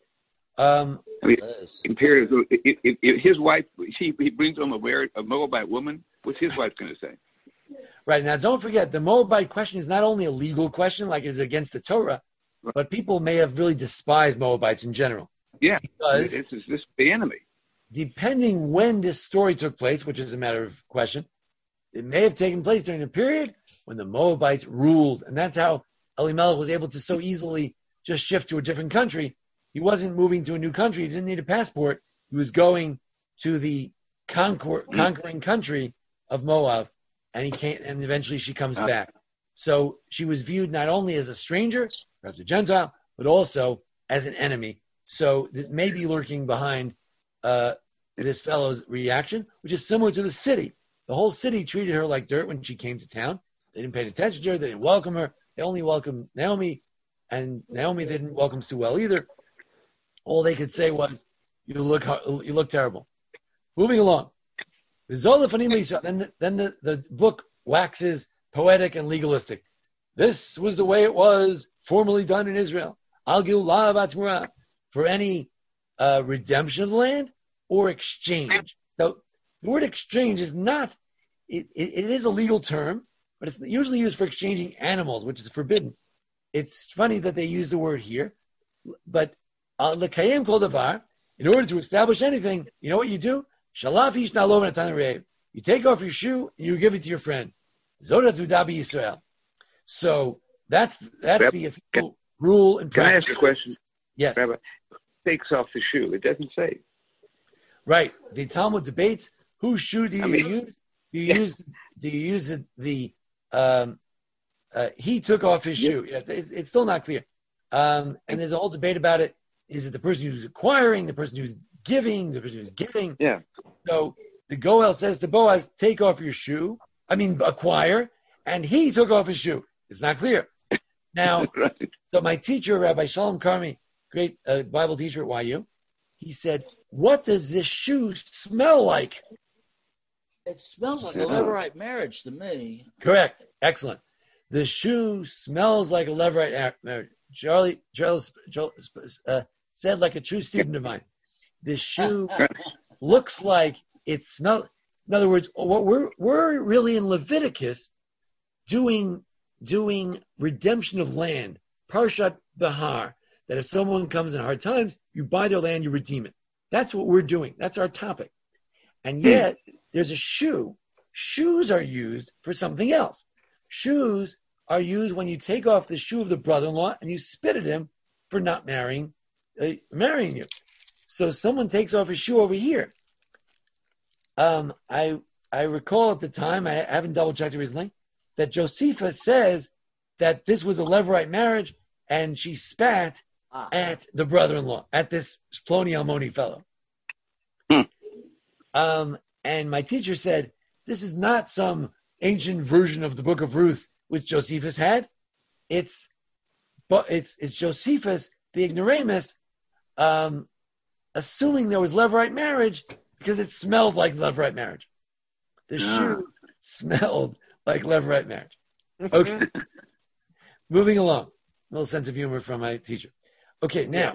Um, I mean, imperative. If, if, if his wife, she he brings home a, weird, a Moabite woman. What's his wife going to say? Right now, don't forget the Moabite question is not only a legal question, like it's against the Torah, but people may have really despised Moabites in general. Yeah, because this is this the enemy. Depending when this story took place, which is a matter of question, it may have taken place during a period when the Moabites ruled, and that's how Elimelech was able to so easily just shift to a different country. He wasn't moving to a new country; he didn't need a passport. He was going to the conquer, conquering country of Moab, and he came, and eventually she comes back. So she was viewed not only as a stranger, perhaps a Gentile, but also as an enemy. So this may be lurking behind uh, this fellow's reaction, which is similar to the city. The whole city treated her like dirt when she came to town. They didn't pay attention to her. They didn't welcome her. They only welcomed Naomi, and Naomi didn't welcome Sue well either. All they could say was, "You look, you look terrible." Moving along. Then the, then the, the book waxes poetic and legalistic. This was the way it was formerly done in Israel. Al Gilulah B'Tmurah, for any uh, redemption of the land or exchange. So the word exchange is not, it, it, it is a legal term, but it's usually used for exchanging animals, which is forbidden. It's funny that they use the word here, but l'kayem kol davar, in order to establish anything, you know what you do? Shalaf ish na'lo v'natan re'ev. You take off your shoe and you give it to your friend. Zodat zudabi Yisrael. So that's that's Rabbi, the official rule and Can practice. I ask a question? Yes. Rabbi, takes off the shoe. It doesn't say. Right. The Talmud debates whose shoe do you I mean, use? Do you yeah. use do you use the, the um, uh, he took off his Yeah. shoe? It, it, it's still not clear. Um, and there's a whole debate about it. Is it the person who's acquiring, the person who's giving, the person who's getting? Yeah. So the Goel says to Boaz, take off your shoe, I mean acquire, and he took off his shoe. It's not clear. Now, Right. so my teacher, Rabbi Shalom Karmi, great uh, Bible teacher at Y U, he said, what does this shoe smell like? It smells like a Yeah. Levirate marriage to me. Correct. Excellent. The shoe smells like a Levirate marriage. Charlie, Charles, Charles uh, said like a true student of mine. The shoe looks like it smells. In other words, what we're we're really in Leviticus doing doing redemption of land, Parshat Bahar. That if someone comes in hard times, you buy their land, you redeem it. That's what we're doing. That's our topic. And yet, there's a shoe. Shoes are used for something else. Shoes are used when you take off the shoe of the brother-in-law and you spit at him for not marrying uh, marrying you. So someone takes off his shoe over here. Um, I I recall at the time, I haven't double-checked it recently, that Josephus says that this was a Levirate marriage and she spat Ah. at the brother-in-law, at this Ploni Almoni fellow. Hmm. Um, and my teacher said, this is not some ancient version of the book of Ruth, which Josephus had. It's but it's it's Josephus, the ignoramus, um, assuming there was Levirate marriage because it smelled like Levirate marriage. The Ah. shoe smelled like Levirate marriage. Okay. Moving along. A little sense of humor from my teacher. Okay, now.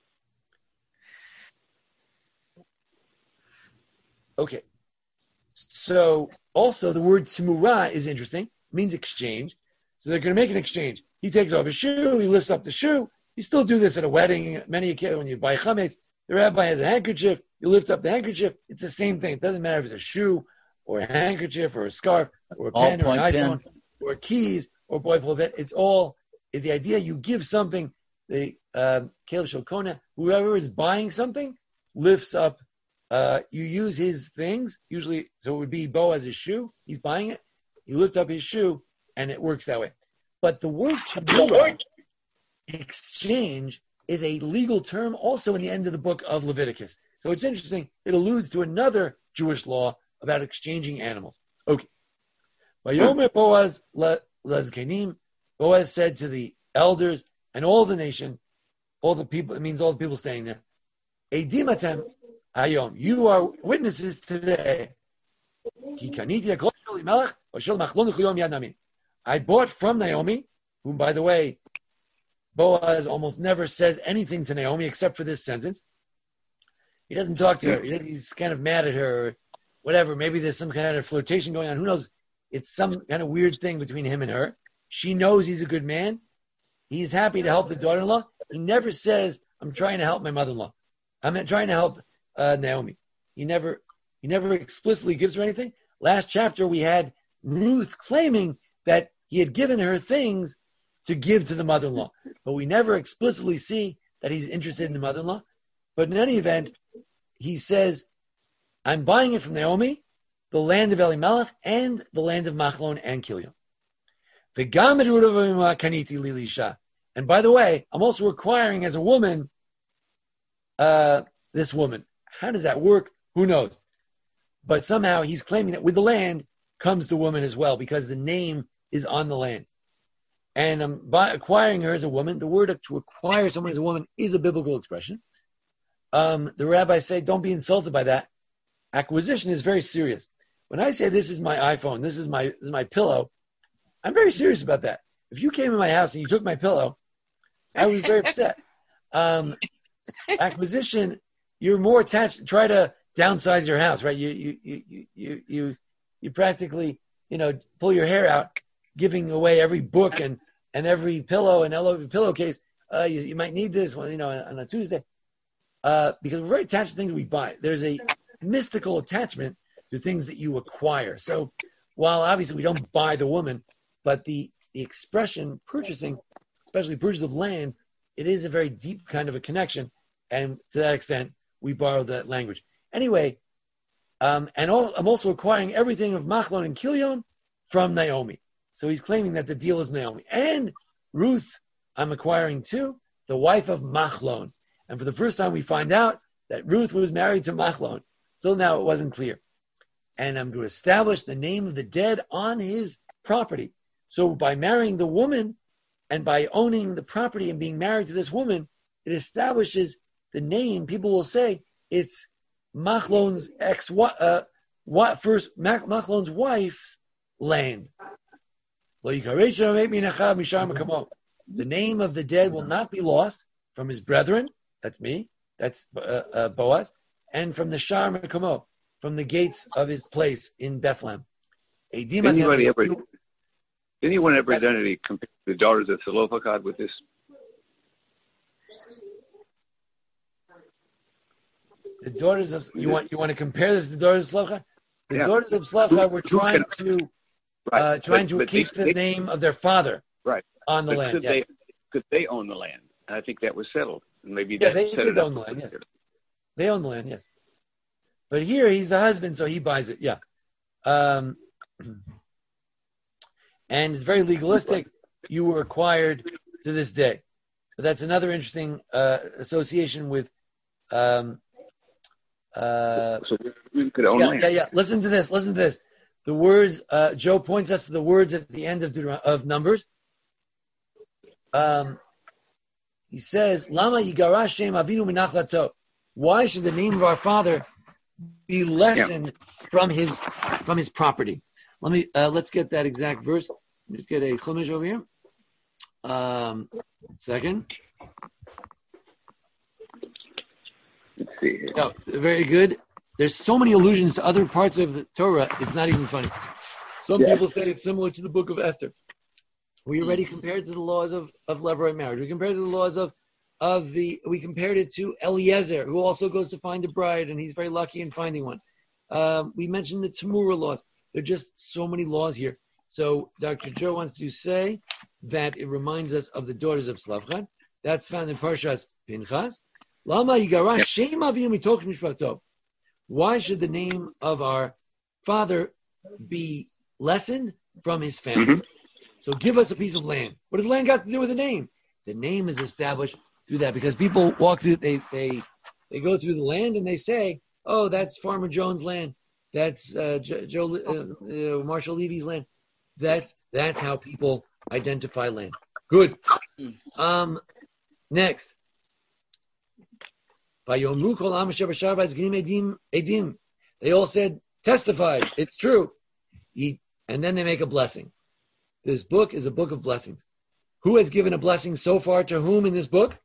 Okay. So also the word timurah is interesting. It means exchange. So they're going to make an exchange. He takes off his shoe. He lifts up the shoe. You still do this at a wedding. Many occasions when you buy chametz, the rabbi has a handkerchief. You lift up the handkerchief. It's the same thing. It doesn't matter if it's a shoe or a handkerchief or a scarf or a pen or an Ballpoint iPhone pen. or keys or boy pen. It's all the idea. You give something. The um, Caleb Shokona, whoever is buying something, lifts up. Uh, you use his things usually. So it would be Boaz's shoe. He's buying it. You lift up his shoe, and it works that way. But the word timurah, exchange, is a legal term also in the end of the book of Leviticus. So it's interesting. It alludes to another Jewish law about exchanging animals. Okay. Vayomer Boaz lezkenim. Boaz said to the elders and all the nation, all the people, it means all the people staying there, Eidimatem hayom, you are witnesses today. I bought from Naomi, whom, by the way, Boaz almost never says anything to Naomi except for this sentence. He doesn't talk to her. He doesn't, he's kind of mad at her or whatever. Maybe there's some kind of flirtation going on. Who knows? It's some kind of weird thing between him and her. She knows he's a good man. He's happy to help the daughter-in-law. He never says, I'm trying to help my mother-in-law. I'm trying to help uh, Naomi. He never he never explicitly gives her anything. Last chapter, we had Ruth claiming that he had given her things to give to the mother-in-law. But we never explicitly see that he's interested in the mother-in-law. But in any event, he says, I'm buying it from Naomi, the land of Elimelech, and the land of Machlon and Kilion. And by the way, I'm also acquiring as a woman uh, this woman. How does that work? Who knows? But somehow he's claiming that with the land comes the woman as well, because the name is on the land. And I'm by acquiring her as a woman. The word to acquire someone as a woman is a biblical expression. Um, the rabbis say, don't be insulted by that. Acquisition is very serious. When I say this is my iPhone, this is my this is my pillow, I'm very serious about that. If you came in my house and you took my pillow, I was very upset. Um, acquisition, you're more attached. Try to downsize your house, right? You you you you you you practically, you know, pull your hair out, giving away every book and, and every pillow and every pillowcase. Uh, you, you might need this one, you know, on a Tuesday, uh, because we're very attached to things we buy. There's a mystical attachment to things that you acquire. So while obviously we don't buy the woman, but the, the expression purchasing, especially purchase of land, it is a very deep kind of a connection. And to that extent, we borrow that language. Anyway, um, and all, I'm also acquiring everything of Machlon and Kilion from Naomi. So he's claiming that the deal is Naomi. And Ruth, I'm acquiring too, the wife of Machlon. And for the first time, we find out that Ruth was married to Machlon. Till now, it wasn't clear. and I'm going to establish the name of the dead on his property. So by marrying the woman and by owning the property and being married to this woman, it establishes the name. People will say it's Machlon's ex, uh, what first Machlon's wife's land. The name of the dead will not be lost from his brethren. That's me. That's uh, uh, Boaz, and from the Shar Mekamo, from the gates of his place in Bethlehem. Anybody ever? Anyone ever yes. done any compare the daughters of Zelophehad with this? The daughters of you want you want to compare this to the daughters of Zelophehad? The yeah. daughters of Zelophehad were trying to right. uh, trying but, to but keep they, the they, name of their father right. on the but land. Could yes. they could they own the land? And I think that was settled. And maybe yeah, that they set did it own the land. Yes, they own the land. Yes, but here he's the husband, so he buys it. Yeah, um, and it's very legalistic. You were acquired to this day, but that's another interesting uh, association with. Um, uh, so we could own yeah, land. yeah, yeah. Listen to this. Listen to this. The words. Uh, Joe points us to the words at the end of Deuteron- of Numbers. Um. He says, "Lama yigara shem avinu minachlato." Why should the name of our father be lessened yeah. from his from his property? Let me uh, let's get that exact verse. Let me just get a chumash over here. Um, second. Let's see here. No, very good. There's so many allusions to other parts of the Torah. It's not even funny. Some yes. people say it's similar to the book of Esther. We already compared to the laws of, of levirate marriage. We compared to the laws of, of the, we compared it to Eliezer, who also goes to find a bride, and he's very lucky in finding one. Um, we mentioned the Tamura laws. There are just so many laws here. So Doctor Joe wants to say that it reminds us of the daughters of Zelophehad. That's found in Parshas Pinchas. Lama yigara shem avinu mitoch mishpato. Why should the name of our father be lessened from his family? Mm-hmm. So give us a piece of land. What does land got to do with the name? The name is established through that because people walk through, they they they go through the land and they say, oh, that's Farmer Jones' land. That's uh, Joe uh, uh, Marshall Levy's land. That's that's how people identify land. Good. Um, next. They all said, testified. It's true. He, and then they make a blessing. This book is a book of blessings. Who has given a blessing so far to whom in this book?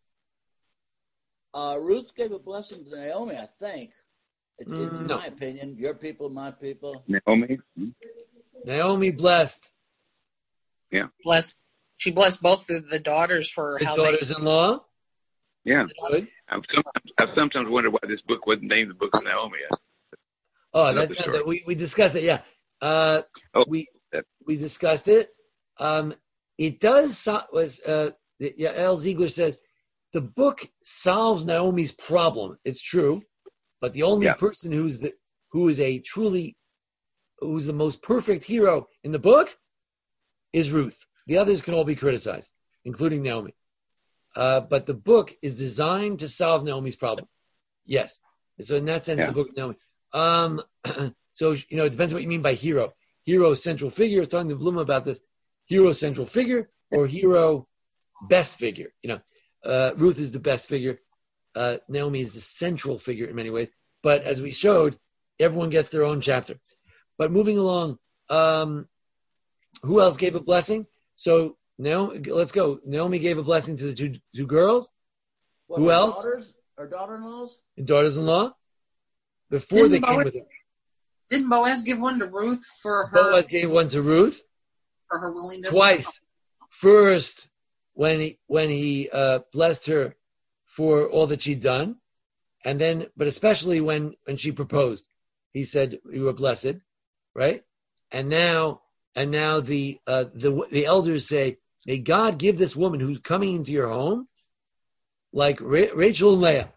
Uh, Ruth gave a blessing to Naomi, I think. It's, Mm, in no. my opinion, your people, my people. Naomi. Hmm? Naomi blessed Yeah. Bless. She blessed both the, the daughters for the how daughters-in-law. Yeah. Good. I've sometimes, I've sometimes wondered why this book wasn't named the Book of Naomi. Oh, Another that's story. that we we discussed it. Yeah, uh, Oh, we that- we discussed it. Um, it does so- was uh, yeah. L. Ziegler says the book solves Naomi's problem. It's true, but the only Yeah. person who's the who is a truly who's the most perfect hero in the book is Ruth. The others can all be criticized, including Naomi. Uh, but the book is designed to solve Naomi's problem. Yes. So in that sense, Yeah. the book of Naomi. Um, so, you know, it depends what you mean by hero. Hero central figure. I was talking to Bloom about this. Hero central figure or hero best figure. You know, uh, Ruth is the best figure. Uh, Naomi is the central figure in many ways. But as we showed, everyone gets their own chapter. But moving along, um, who else gave a blessing? So Naomi, let's go. Naomi gave a blessing to the two, two girls. What, Who her else? Daughters, or daughter-in-laws? And daughters-in-law. Before Didn't they Boaz, came with her. Didn't Boaz give one to Ruth for her Boaz gave one to Ruth for her willingness? twice. First, when he when he uh, blessed her for all that she'd done, and then, but especially when when she proposed, he said, "You were blessed," right? And now, and now the uh, the the elders say, "May God give this woman who's coming into your home, like Ra- Rachel and Leah."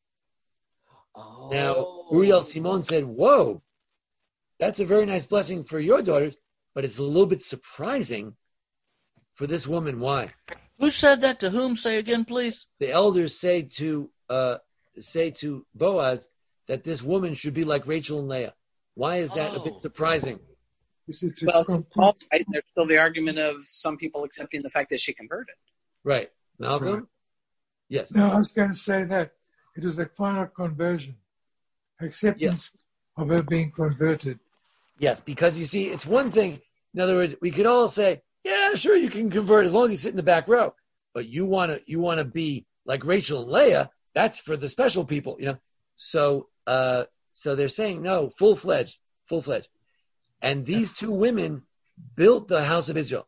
Oh. Now, Uriel Simon said, "Whoa, that's a very nice blessing for your daughters, but it's a little bit surprising for this woman. Why?" Who said that to whom? Say again, please. The elders say to uh, say to Boaz that this woman should be like Rachel and Leah. Why is that oh. a bit surprising? It's well, complete... right, there's still the argument of some people accepting the fact that she converted. Right. Malcolm? Right. Yes. No, I was going to say that. It was a final conversion. Acceptance yes. of her being converted. Yes, because you see, it's one thing. In other words, we could all say, yeah, sure, you can convert as long as you sit in the back row. But you want to you want to be like Rachel and Leah. That's for the special people, you know. So uh, so they're saying, no, full-fledged, full-fledged. And these two women built the house of Israel.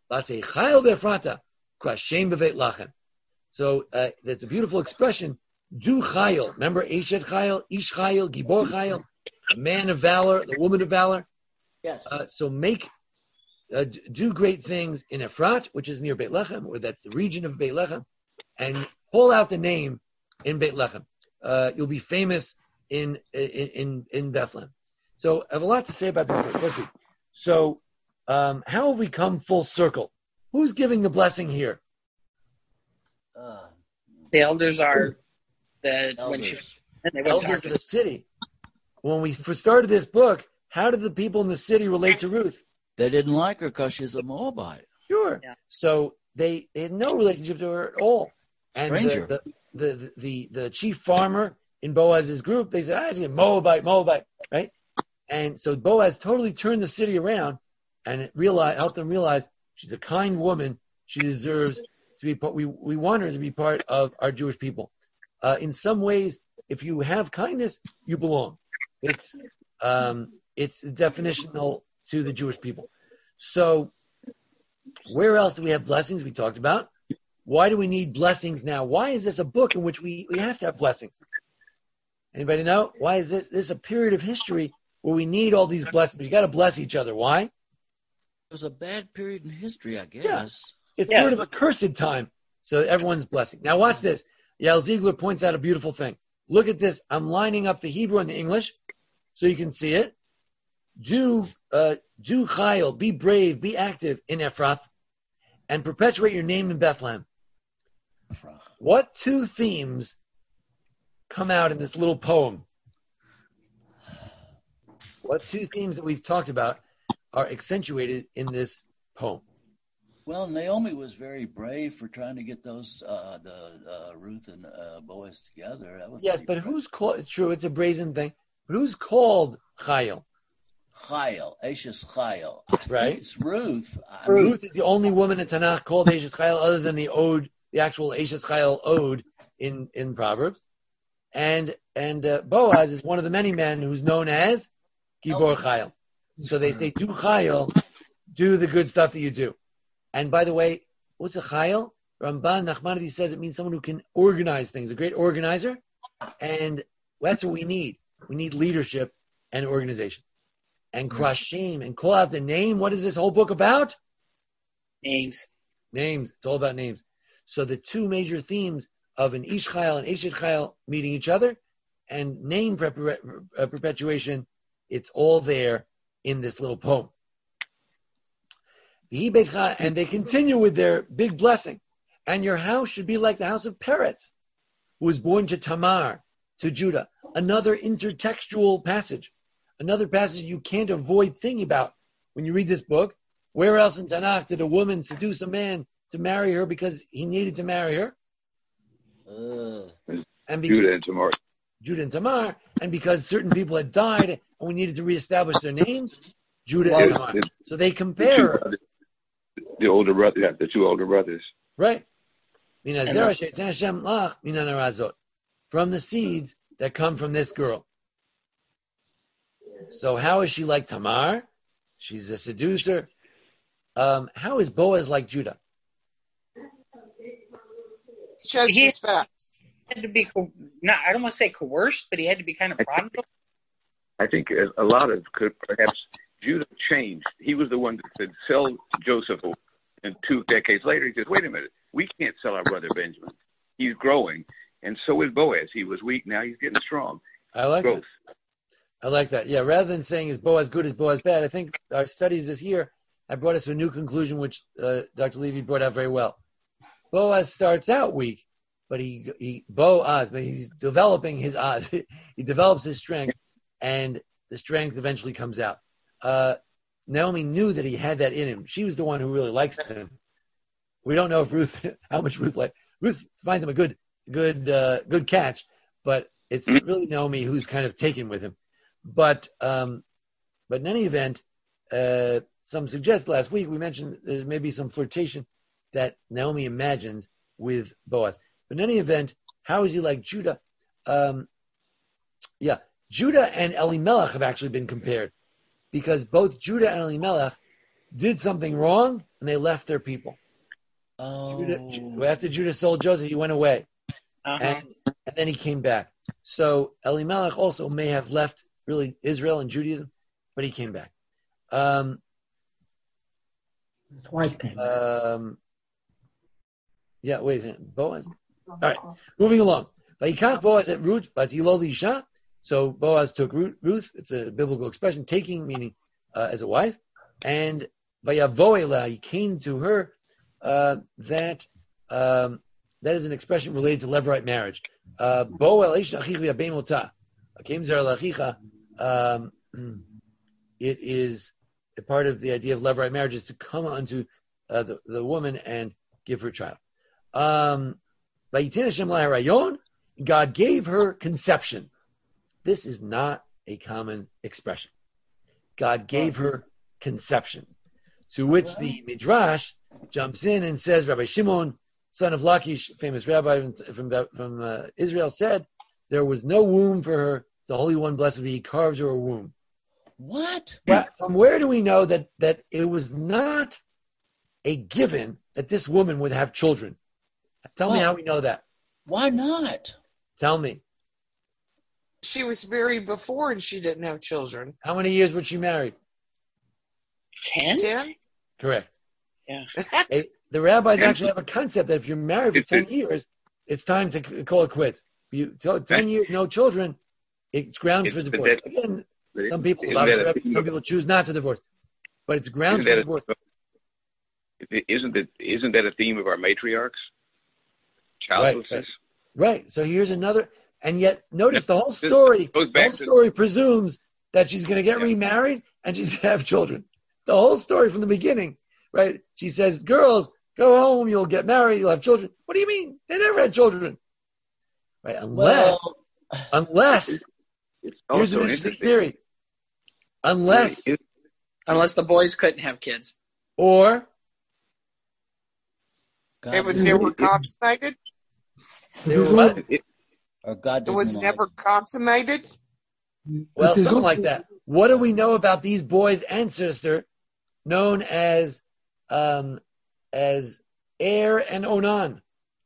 So uh, that's a beautiful expression. Du chayil. Remember, Eshet chayil, Ish chayil, Gibor chayil, the man of valor, the woman of valor. Yes. Uh, so make, uh, do great things in Efrat, which is near Beit Lechem, or that's the region of Beit Lechem, and call out the name in Beit Lechem. Uh, you'll be famous in in in, in Bethlehem. So I have a lot to say about this book. Let's see. So um, how have we come full circle? Who's giving the blessing here? Uh, the elders are the elders. When she they elders of the city. When we first started this book, how did the people in the city relate to Ruth? They didn't like her because she's a Moabite. Sure. Yeah. So they, they had no relationship to her at all. And Stranger. The, the, the, the, the chief farmer in Boaz's group, they said, ah, she's a Moabite, Moabite, right? And so Boaz totally turned the city around and realized, helped them realize she's a kind woman. She deserves to be part, we, we want her to be part of our Jewish people. Uh, in some ways, if you have kindness, you belong. It's, um, it's definitional to the Jewish people. So where else do we have blessings? We talked about. Why do we need blessings now? Why is this a book in which we, we have to have blessings? Anybody know? Why is this, this is a period of history where we need all these blessings? You got to bless each other. Why? It was a bad period in history, I guess. Yeah. It's yes. sort of a cursed time. So everyone's blessing. Now watch this. Yael Ziegler points out a beautiful thing. Look at this. I'm lining up the Hebrew and the English so you can see it. Do, uh, do chayil, be brave, be active in Ephrath, and perpetuate your name in Bethlehem. What two themes come out in this little poem? What two themes that we've talked about are accentuated in this poem? Well, Naomi was very brave for trying to get those uh, the uh, Ruth and uh, Boaz together. That was yes, but brave. Who's called? It's true, it's a brazen thing. But who's called Chayil? Chayil, Ashes Chayil. Right. It's Ruth. I Ruth mean, is the only woman in Tanakh called Ashes Chayil, other than the ode, the actual Ashes Chayil ode in, in Proverbs. And and uh, Boaz is one of the many men who's known as Gibor Chayil. So they say, do Chayil, do the good stuff that you do. And by the way, what's a Chayil? Ramban Nachmanides says it means someone who can organize things, a great organizer. And that's what we need. We need leadership and organization. And krashim, and call out the name. What is this whole book about? Names. Names. It's all about names. So the two major themes of an Ish Chayil and Eshet Chayil meeting each other, and name perpetuation, it's all there in this little poem. And they continue with their big blessing. And your house should be like the house of Peretz, who was born to Tamar, to Judah. Another intertextual passage. Another passage you can't avoid thinking about when you read this book. Where else in Tanakh did a woman seduce a man to marry her because he needed to marry her? Uh, and be- Judah and Tamar. Judah and Tamar. And because certain people had died and we needed to reestablish their names, Judah well, and Tamar. The, so they compare. The, two, the older brother, yeah, the two older brothers. Right. From the seeds that come from this girl. So how is she like Tamar? She's a seducer. Um, how is Boaz like Judah? Shows he respect. Had to be, not, I don't want to say coerced, but he had to be kind of prodigal. I think a lot of could perhaps Judah changed. He was the one that said, sell Joseph. And two decades later, he says, wait a minute, we can't sell our brother Benjamin. He's growing. And so is Boaz. He was weak. Now he's getting strong. I like Growth. that. I like that. Yeah, rather than saying is Boaz good, is Boaz bad, I think our studies this year have brought us to a new conclusion, which uh, Doctor Levy brought out very well. Boaz starts out weak, but he, he Boaz, but he's developing his Oz. He develops his strength, and the strength eventually comes out. Uh, Naomi knew that he had that in him. She was the one who really likes him. We don't know if Ruth, how much Ruth like. Ruth finds him a good, good, uh, good catch, but it's really Naomi who's kind of taken with him. But, um, but in any event, uh, some suggest last week we mentioned there's maybe some flirtation that Naomi imagines with Boaz. But in any event, how is he like Judah? Um, yeah, Judah and Elimelech have actually been compared because both Judah and Elimelech did something wrong and they left their people. Oh. Judah, after Judah sold Joseph, he went away, Uh-huh. and, and then he came back. So Elimelech also may have left really Israel and Judaism, but he came back. Um, um, yeah, wait a second. Boaz. All right, moving along. Vayikach Boaz at Ruth, Vatilo Isha. So Boaz took Ruth. It's a biblical expression, taking meaning uh, as a wife, and Vayavo Ela, he came to her. Uh, that um, that is an expression related to Levirate marriage. Uh, um, it is a part of the idea of Levirate marriage is to come unto uh, the, the woman and give her a child. Um, God gave her conception. This is not a common expression. God gave her conception. To which the Midrash jumps in and says, Rabbi Shimon, son of Lakish, famous rabbi from, from uh, Israel, said, there was no womb for her. The Holy One, blessed be, he carved her a womb. What? But from where do we know that, that it was not a given that this woman would have children? Tell well, me how we know that. Why not? Tell me. She was married before and she didn't have children. How many years was she married? Ten? Ten? Correct. Yeah. Hey, the rabbis actually have a concept that if you're married for ten years, it's time to call it quits. If you tell ten years, no children, it's grounds for divorce. Again, some people, some people choose not to divorce, but it's grounds for divorce. Isn't it? Isn't that a theme of our matriarchs? Childlessness. Right, right. right. So here's another, and yet notice the whole story. The whole story presumes that she's going to get yeah. remarried and she's going to have children. The whole story from the beginning, right? She says, girls, go home, you'll get married, you'll have children. What do you mean? They never had children. Right? Unless, well, unless, here's an interesting theory. Unless, unless the boys couldn't have kids. Or, God, it was never consummated? They were what? Or God it was never consummated? Well, something like that. What do we know about these boys' ancestor, known as um, as Er and Onan?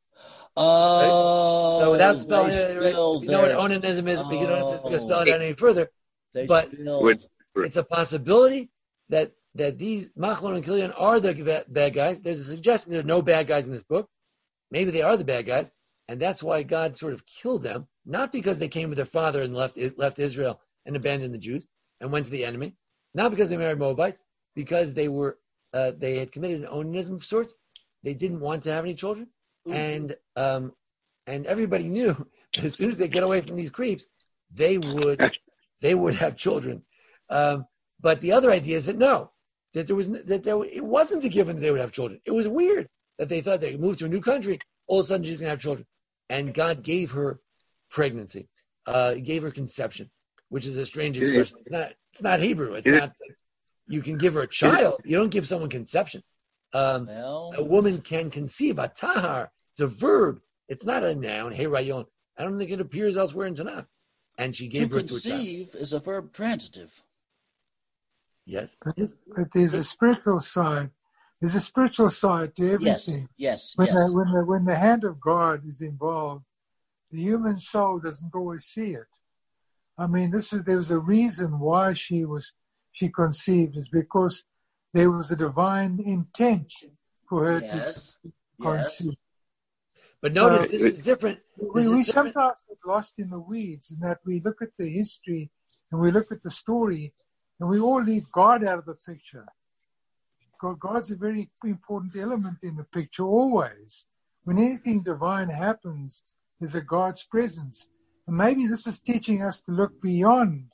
Oh, right? So without spelling it, right? You know what onanism is, oh, but you don't have to spell it out any further. But spilled. It's a possibility that that these Machlon and Kilian are the bad guys. There's a suggestion there are no bad guys in this book. Maybe they are the bad guys, and that's why God sort of killed them, not because they came with their father and left left Israel and abandoned the Jews and went to the enemy, not because they married Moabites, because they were uh, they had committed an onanism of sorts. They didn't want to have any children, mm-hmm. and um, and everybody knew that as soon as they get away from these creeps, they would they would have children. Um, but the other idea is that no, that there was that there it wasn't a given that they would have children. It was weird that they thought they could move to a new country, all of a sudden she's going to have children, and God gave her pregnancy, uh, gave her conception, which is a strange expression. It's not it's not Hebrew. It's not. You can give her a child. You don't give someone conception. Um, well, a woman can conceive. A tahar. It's a verb. It's not a noun. Hey, rayon. I don't think it appears elsewhere in Tanakh. And she gave birth to a child. Conceive is a verb transitive. Yes. But, but there's a spiritual side. There's a spiritual side to everything. Yes. Yes. When yes. the, when the when the hand of God is involved, the human soul doesn't always see it. I mean, this was, there was a reason why she was she conceived is because there was a divine intent for her yes. to conceive. Yes. But notice, uh, this is different. This we is we different. sometimes get lost in the weeds in that we look at the history and we look at the story and we all leave God out of the picture. God, God's a very important element in the picture always. When anything divine happens, there's a God's presence. And maybe this is teaching us to look beyond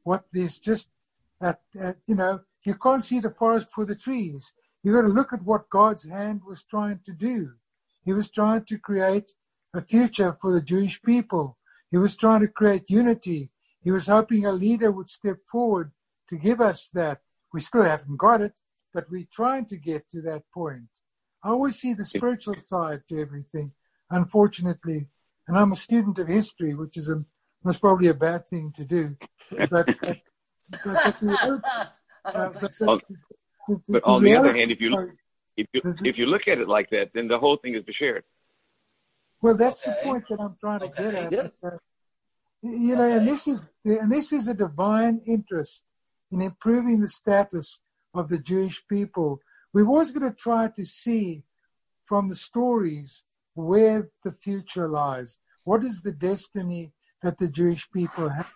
what there's just, at, at, you know, you can't see the forest for the trees. You've got to look at what God's hand was trying to do. He was trying to create a future for the Jewish people. He was trying to create unity. He was hoping a leader would step forward to give us that. We still haven't got it, but we're trying to get to that point. I always see the spiritual side to everything, unfortunately. And I'm a student of history, which is a, most probably a bad thing to do. But, but, but, but, the, uh, but, the, but, but on the other hand, if you look, if you if you look at it like that, then the whole thing is shared. Well, that's okay. the point that I'm trying to okay. get at. Yes. Uh, you know, okay. and this is and this is a divine interest in improving the status of the Jewish people. We've always got to try to see from the stories where the future lies. What is the destiny that the Jewish people have?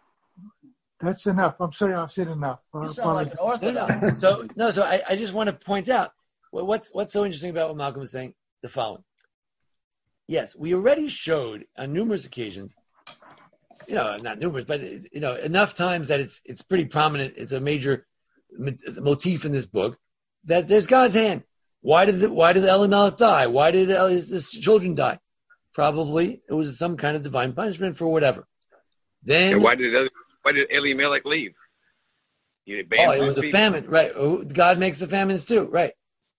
That's enough. I'm sorry, I've said enough. You I sound like an apologize. No, Orthodox. no. So no, so I, I just want to point out what's what's so interesting about what Malcolm was saying. The following: yes, we already showed on numerous occasions, you know, not numerous, but you know, enough times that it's it's pretty prominent. It's a major motif in this book that there's God's hand. Why did the, why did Elimelech die? Why did his, his children die? Probably it was some kind of divine punishment for whatever. Then And why did why did Elimelech leave? He oh, abandoned it was his a people. famine, right? Oh, God makes the famines too, right?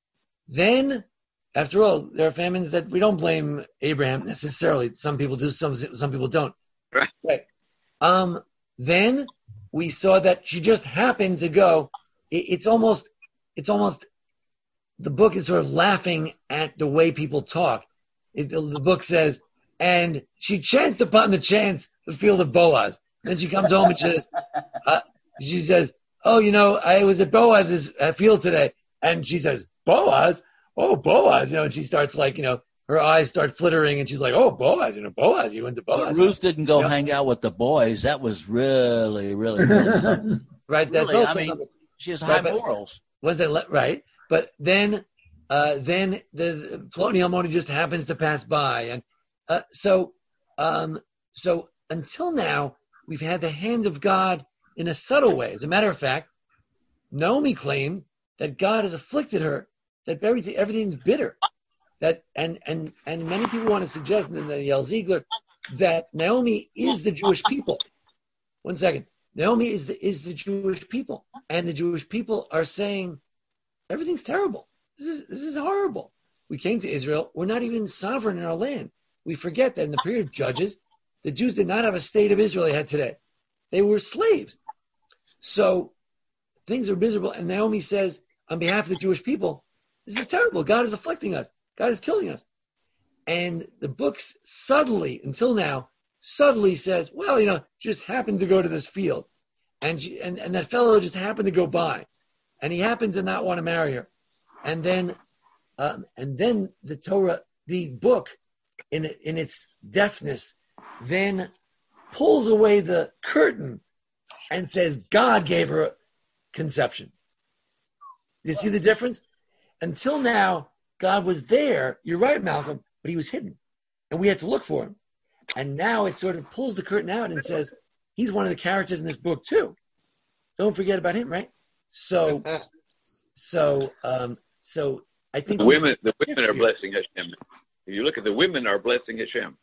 Then, after all, there are famines that we don't blame Abraham necessarily. Some people do, some some people don't. Right. Right. Um. Then we saw that she just happened to go. It, it's almost, it's almost. The book is sort of laughing at the way people talk. It, the, the book says, and she chanced upon the chance the field of Boaz. Then she comes home and she says, uh, she says, oh, you know, I was at Boaz's uh, field today. And she says, Boaz? Oh, Boaz. You know, and she starts like, you know, her eyes start flittering and she's like, oh, Boaz, you know, Boaz, you went to Boaz. But Ruth didn't go Yeah. hang out with the boys. That was really, really, really something. Right. That's Really, also I mean, something. she has Right, high but- morals. Was it le- right? But then, uh, then the, the Ploni Almoni just happens to pass by, and uh, so, um, so until now, we've had the hand of God in a subtle way. As a matter of fact, Naomi claimed that God has afflicted her, that everything everything's bitter, that and and and many people want to suggest, and then Yael Ziegler, that Naomi is the Jewish people. One second, Naomi is the is the Jewish people, and the Jewish people are saying, everything's terrible. This is this is horrible. We came to Israel. We're not even sovereign in our land. We forget that in the period of Judges, the Jews did not have a state of Israel they had today. They were slaves. So things are miserable. And Naomi says, on behalf of the Jewish people, this is terrible. God is afflicting us. God is killing us. And the books subtly, until now, subtly says, well, you know, just happened to go to this field. And, she, and, and that fellow just happened to go by. And he happened to not want to marry her. And then, um, and then the Torah, the book, in in its deafness, then pulls away the curtain and says God gave her conception. You see the difference? Until now, God was there. You're right, Malcolm, but he was hidden, and we had to look for him. And now it sort of pulls the curtain out and says he's one of the characters in this book too. Don't forget about him, right? So. So, um, so I think The women, the women are blessing Hashem. If you look at the women are blessing Hashem.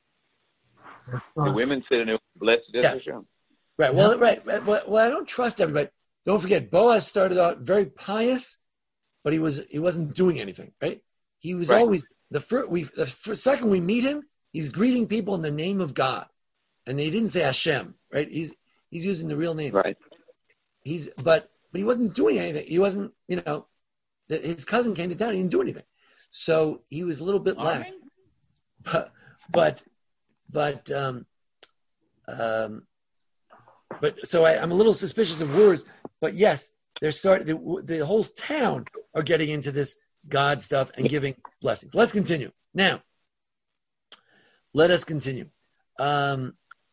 The women sitting there blessed is Yes. Hashem. Right. Well, right. right. Well, well, I don't trust everybody. Don't forget, Boaz started out very pious, but he was he wasn't doing anything. Right. He was Right. always the first. We the first, second we meet him, he's greeting people in the name of God, and they didn't say Hashem. Right. He's he's using the real name. Right. He's but but he wasn't doing anything. He wasn't. You know, his cousin came to town. He didn't do anything. So he was a little bit lax. Farming? But but but um um but so I, I'm a little suspicious of words. But yes, they're starting. The, the whole town are getting into this God stuff and giving blessings. Let's continue now. Let us continue. Um,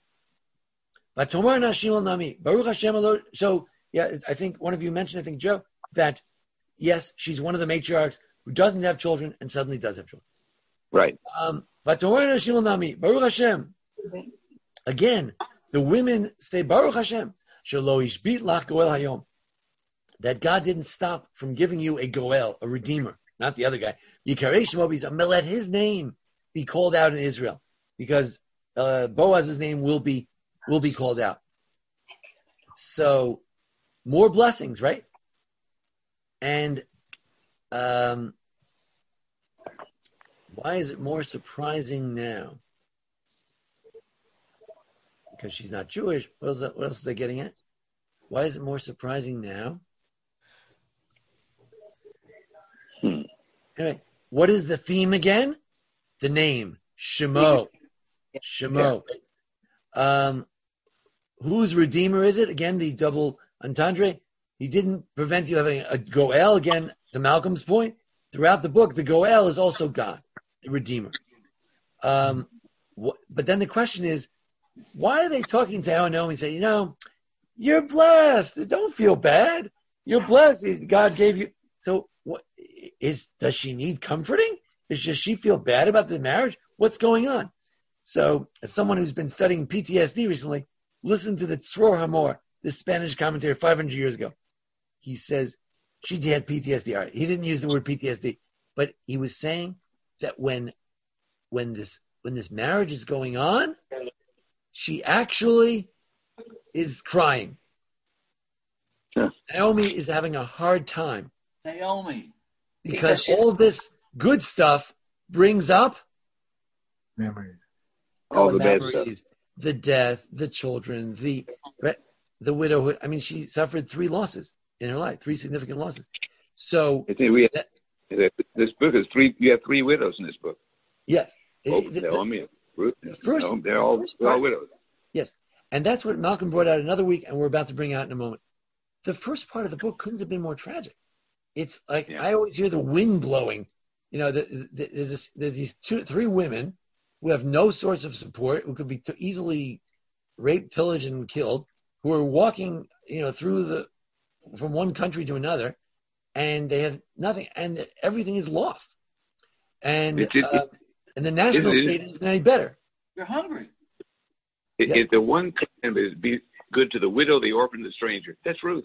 but Tomar Nashim Nami Baruch Hashem Elo- So yeah, I think one of you mentioned, I think Joe, that yes, she's one of the matriarchs who doesn't have children and suddenly does have children. Right. Um, but Tomar Nashim Nami Baruch Hashem. Again, the women say Baruch Hashem. Shelo ishbit lach goel hayom. That God didn't stop from giving you a goel, a redeemer, not the other guy. Yikarei shemo b'yisrael. Let his name be called out in Israel, because uh, Boaz's name will be will be called out. So, more blessings, right? And um, why is it more surprising now? Because she's not Jewish. What else, what else is that getting at? Why is it more surprising now? Hmm. Anyway, what is the theme again? The name, Shemo. Shemo. Um, whose Redeemer is it? Again, the double entendre. He didn't prevent you having a Goel. Again, to Malcolm's point, throughout the book, the Goel is also God, the Redeemer. Um, wh- but then the question is, why are they talking to Naomi and say, you know, you're blessed. Don't feel bad. You're blessed. God gave you. So what is, does she need comforting? Is, does she feel bad about the marriage? What's going on? So as someone who's been studying P T S D recently, listen to the Tzror Hamor, this Spanish commentator five hundred years ago. He says she had P T S D. All right, he didn't use the word P T S D, but he was saying that when when this when this marriage is going on, she actually is crying. Yeah. Naomi is having a hard time. Naomi. Because, because all this good stuff brings up memories. All the bad memories, the death, the children, the the widowhood. I mean, she suffered three losses in her life, three significant losses. So I think we have, that, this book is three. You have three widows in this book. Yes. Both the, Naomi, Ruth, the first, Naomi, they're all, the they're all part, widows. Yes. And that's what Malcolm brought out another week, and we're about to bring out in a moment. The first part of the book couldn't have been more tragic. It's like, yeah. I always hear the wind blowing. You know, the, the, there's, this, there's these two, three women who have no source of support, who could be t- easily raped, pillaged, and killed, who are walking, you know, through the, from one country to another, and they have nothing, and everything is lost. And it, it, uh, and the national it, state isn't any better. You're hungry. It, yes. it, the one commandment is be good to the widow, the orphan, the stranger. That's Ruth.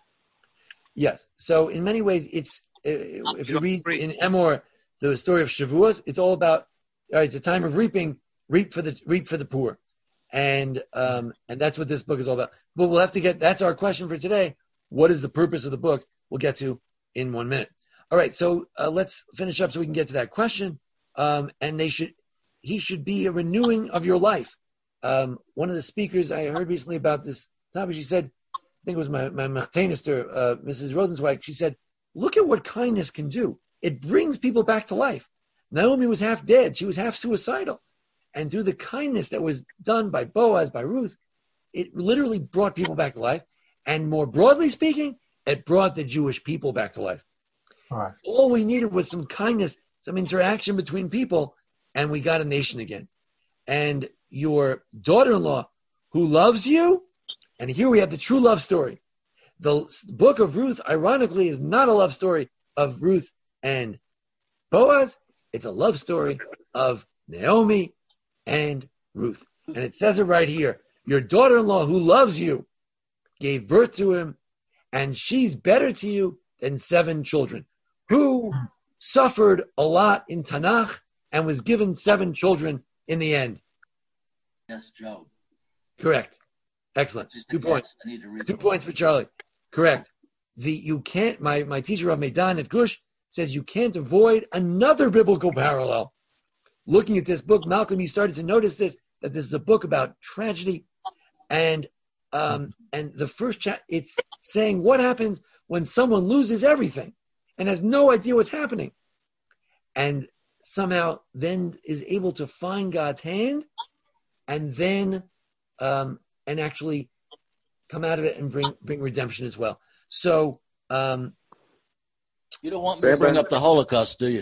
Yes. So in many ways, it's uh, if you read in Emor the story of Shavuos, it's all about all right. It's a time of reaping, reap for the reap for the poor, and um, and that's what this book is all about. But we'll have to get. That's our question for today. What is the purpose of the book? We'll get to in one minute. All right. So uh, let's finish up so we can get to that question. Um, and they should, he should be a renewing of your life. Um, one of the speakers I heard recently about this topic, she said, I think it was my, my Machtenister, uh, Missus Rosenzweig, she said, look at what kindness can do. It brings people back to life. Naomi was half dead. She was half suicidal. And through the kindness that was done by Boaz, by Ruth, it literally brought people back to life. And more broadly speaking, it brought the Jewish people back to life. All right. All we needed was some kindness, some interaction between people, and we got a nation again. And your daughter-in-law who loves you, and here we have the true love story. The book of Ruth, ironically, is not a love story of Ruth and Boaz. It's a love story of Naomi and Ruth. And it says it right here. Your daughter-in-law who loves you gave birth to him, and she's better to you than seven children. Who suffered a lot in Tanakh and was given seven children in the end? Yes, Job. Correct. Excellent. Two points. Two points for Charlie. Correct. The you can't. My my teacher of Meidan at Gush says you can't avoid another biblical parallel. Looking at this book, Malcolm, you started to notice this, that this is a book about tragedy, and um and the first chat it's saying what happens when someone loses everything and has no idea what's happening, and somehow then is able to find God's hand, and then um, and actually come out of it and bring bring redemption as well. So um, you don't want me to bring up the Holocaust, do you?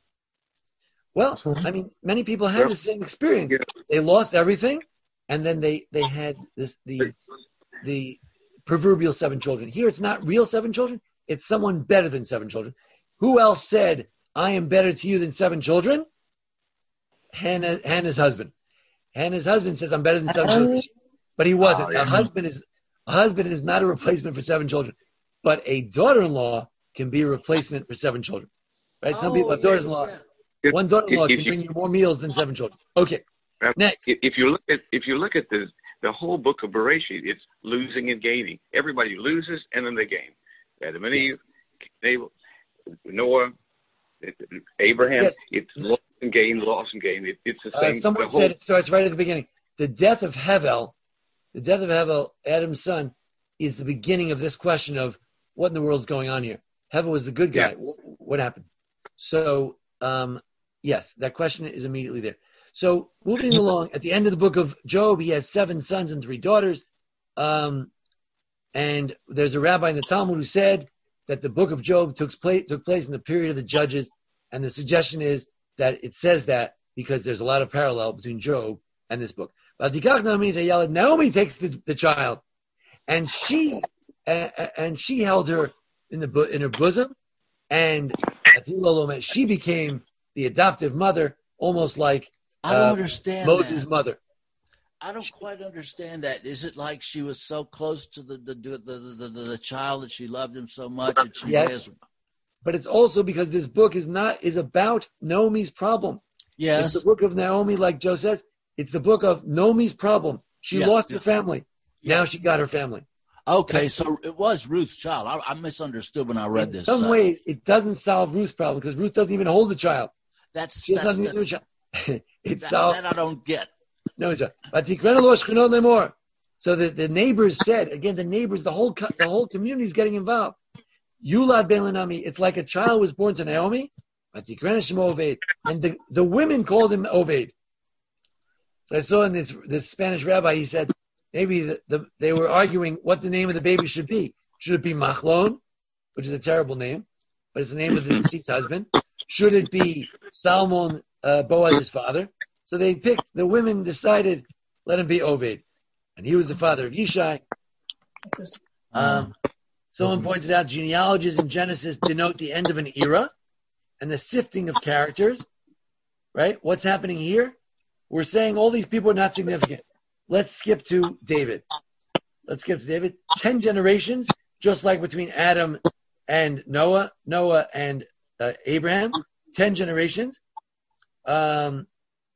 Well, I mean, many people had the same experience. They lost everything, and then they they had this the the proverbial seven children. Here, it's not real seven children. It's someone better than seven children. Who else said, I am better to you than seven children? Hannah, Hannah's husband. Hannah's husband says, I'm better than seven children. But he wasn't. Oh, yeah. A husband is A husband is not a replacement for seven children, but a daughter-in-law can be a replacement for seven children. Right? Some Oh, people have yeah, daughters-in-law. yeah. One daughter-in-law If- if can you- bring you more meals than seven children. Okay. Next. If if you look at if you look at the the whole book of Bereshit, it's losing and gaining. Everybody loses and then they gain. Adam and Eve, Abel, Noah, Abraham. Yes. It's loss and gain, loss and gain. It, it's the Uh, same. someone the whole, said it starts right at the beginning. The death of Hevel, the death of Hevel, Adam's son, is the beginning of this question of what in the world is going on here. Hevel was the good guy. Yeah. What, what happened? So, um, yes, that question is immediately there. So, moving along, at the end of the book of Job, he has seven sons and three daughters. Um, and there's a rabbi in the Talmud who said that the book of Job took place, took place in the period of the judges. And the suggestion is that it says that because there's a lot of parallel between Job and this book. Naomi takes the, the child, and she uh, and she held her in the in her bosom, and she became the adoptive mother, almost like I don't uh, understand Moses' that. mother. I don't quite understand that. Is it like she was so close to the the the, the, the, the child that she loved him so much that she Yes. has? But it's also because this book is not is about Naomi's problem. Yes. It's the book of Naomi, like Joe says. It's the book of Naomi's problem. She Yeah, lost yeah. her family. Yeah. Now she got her family. Okay, so it was Ruth's child. I, I misunderstood when I read In this. some Uh, ways, it doesn't solve Ruth's problem because Ruth doesn't even hold the child. that's She has that's, nothing to do with that's the child. It that, solves. that I don't get. No, it's right. But Tikrena lo shchanot lemor. So the, the neighbors said, again, the neighbors, the whole co- the whole community is getting involved. Yulad ben Lenami, it's like a child was born to Naomi, but Tikrena shemo Oved. And the, the women called him Oved. So I saw in this this Spanish rabbi, he said, maybe the, the, they were arguing what the name of the baby should be. Should it be Machlon, which is a terrible name, but it's the name of the deceased husband? Should it be Salmon, uh, Boaz's father? So they picked, the women decided, let him be Oved. And he was the father of Yishai. Um, someone pointed out genealogies in Genesis denote the end of an era and the sifting of characters, right? What's happening here? We're saying all these people are not significant. Let's skip to David. Let's skip to David. Ten generations, just like between Adam and Noah, Noah and uh, Abraham. Ten generations. Um,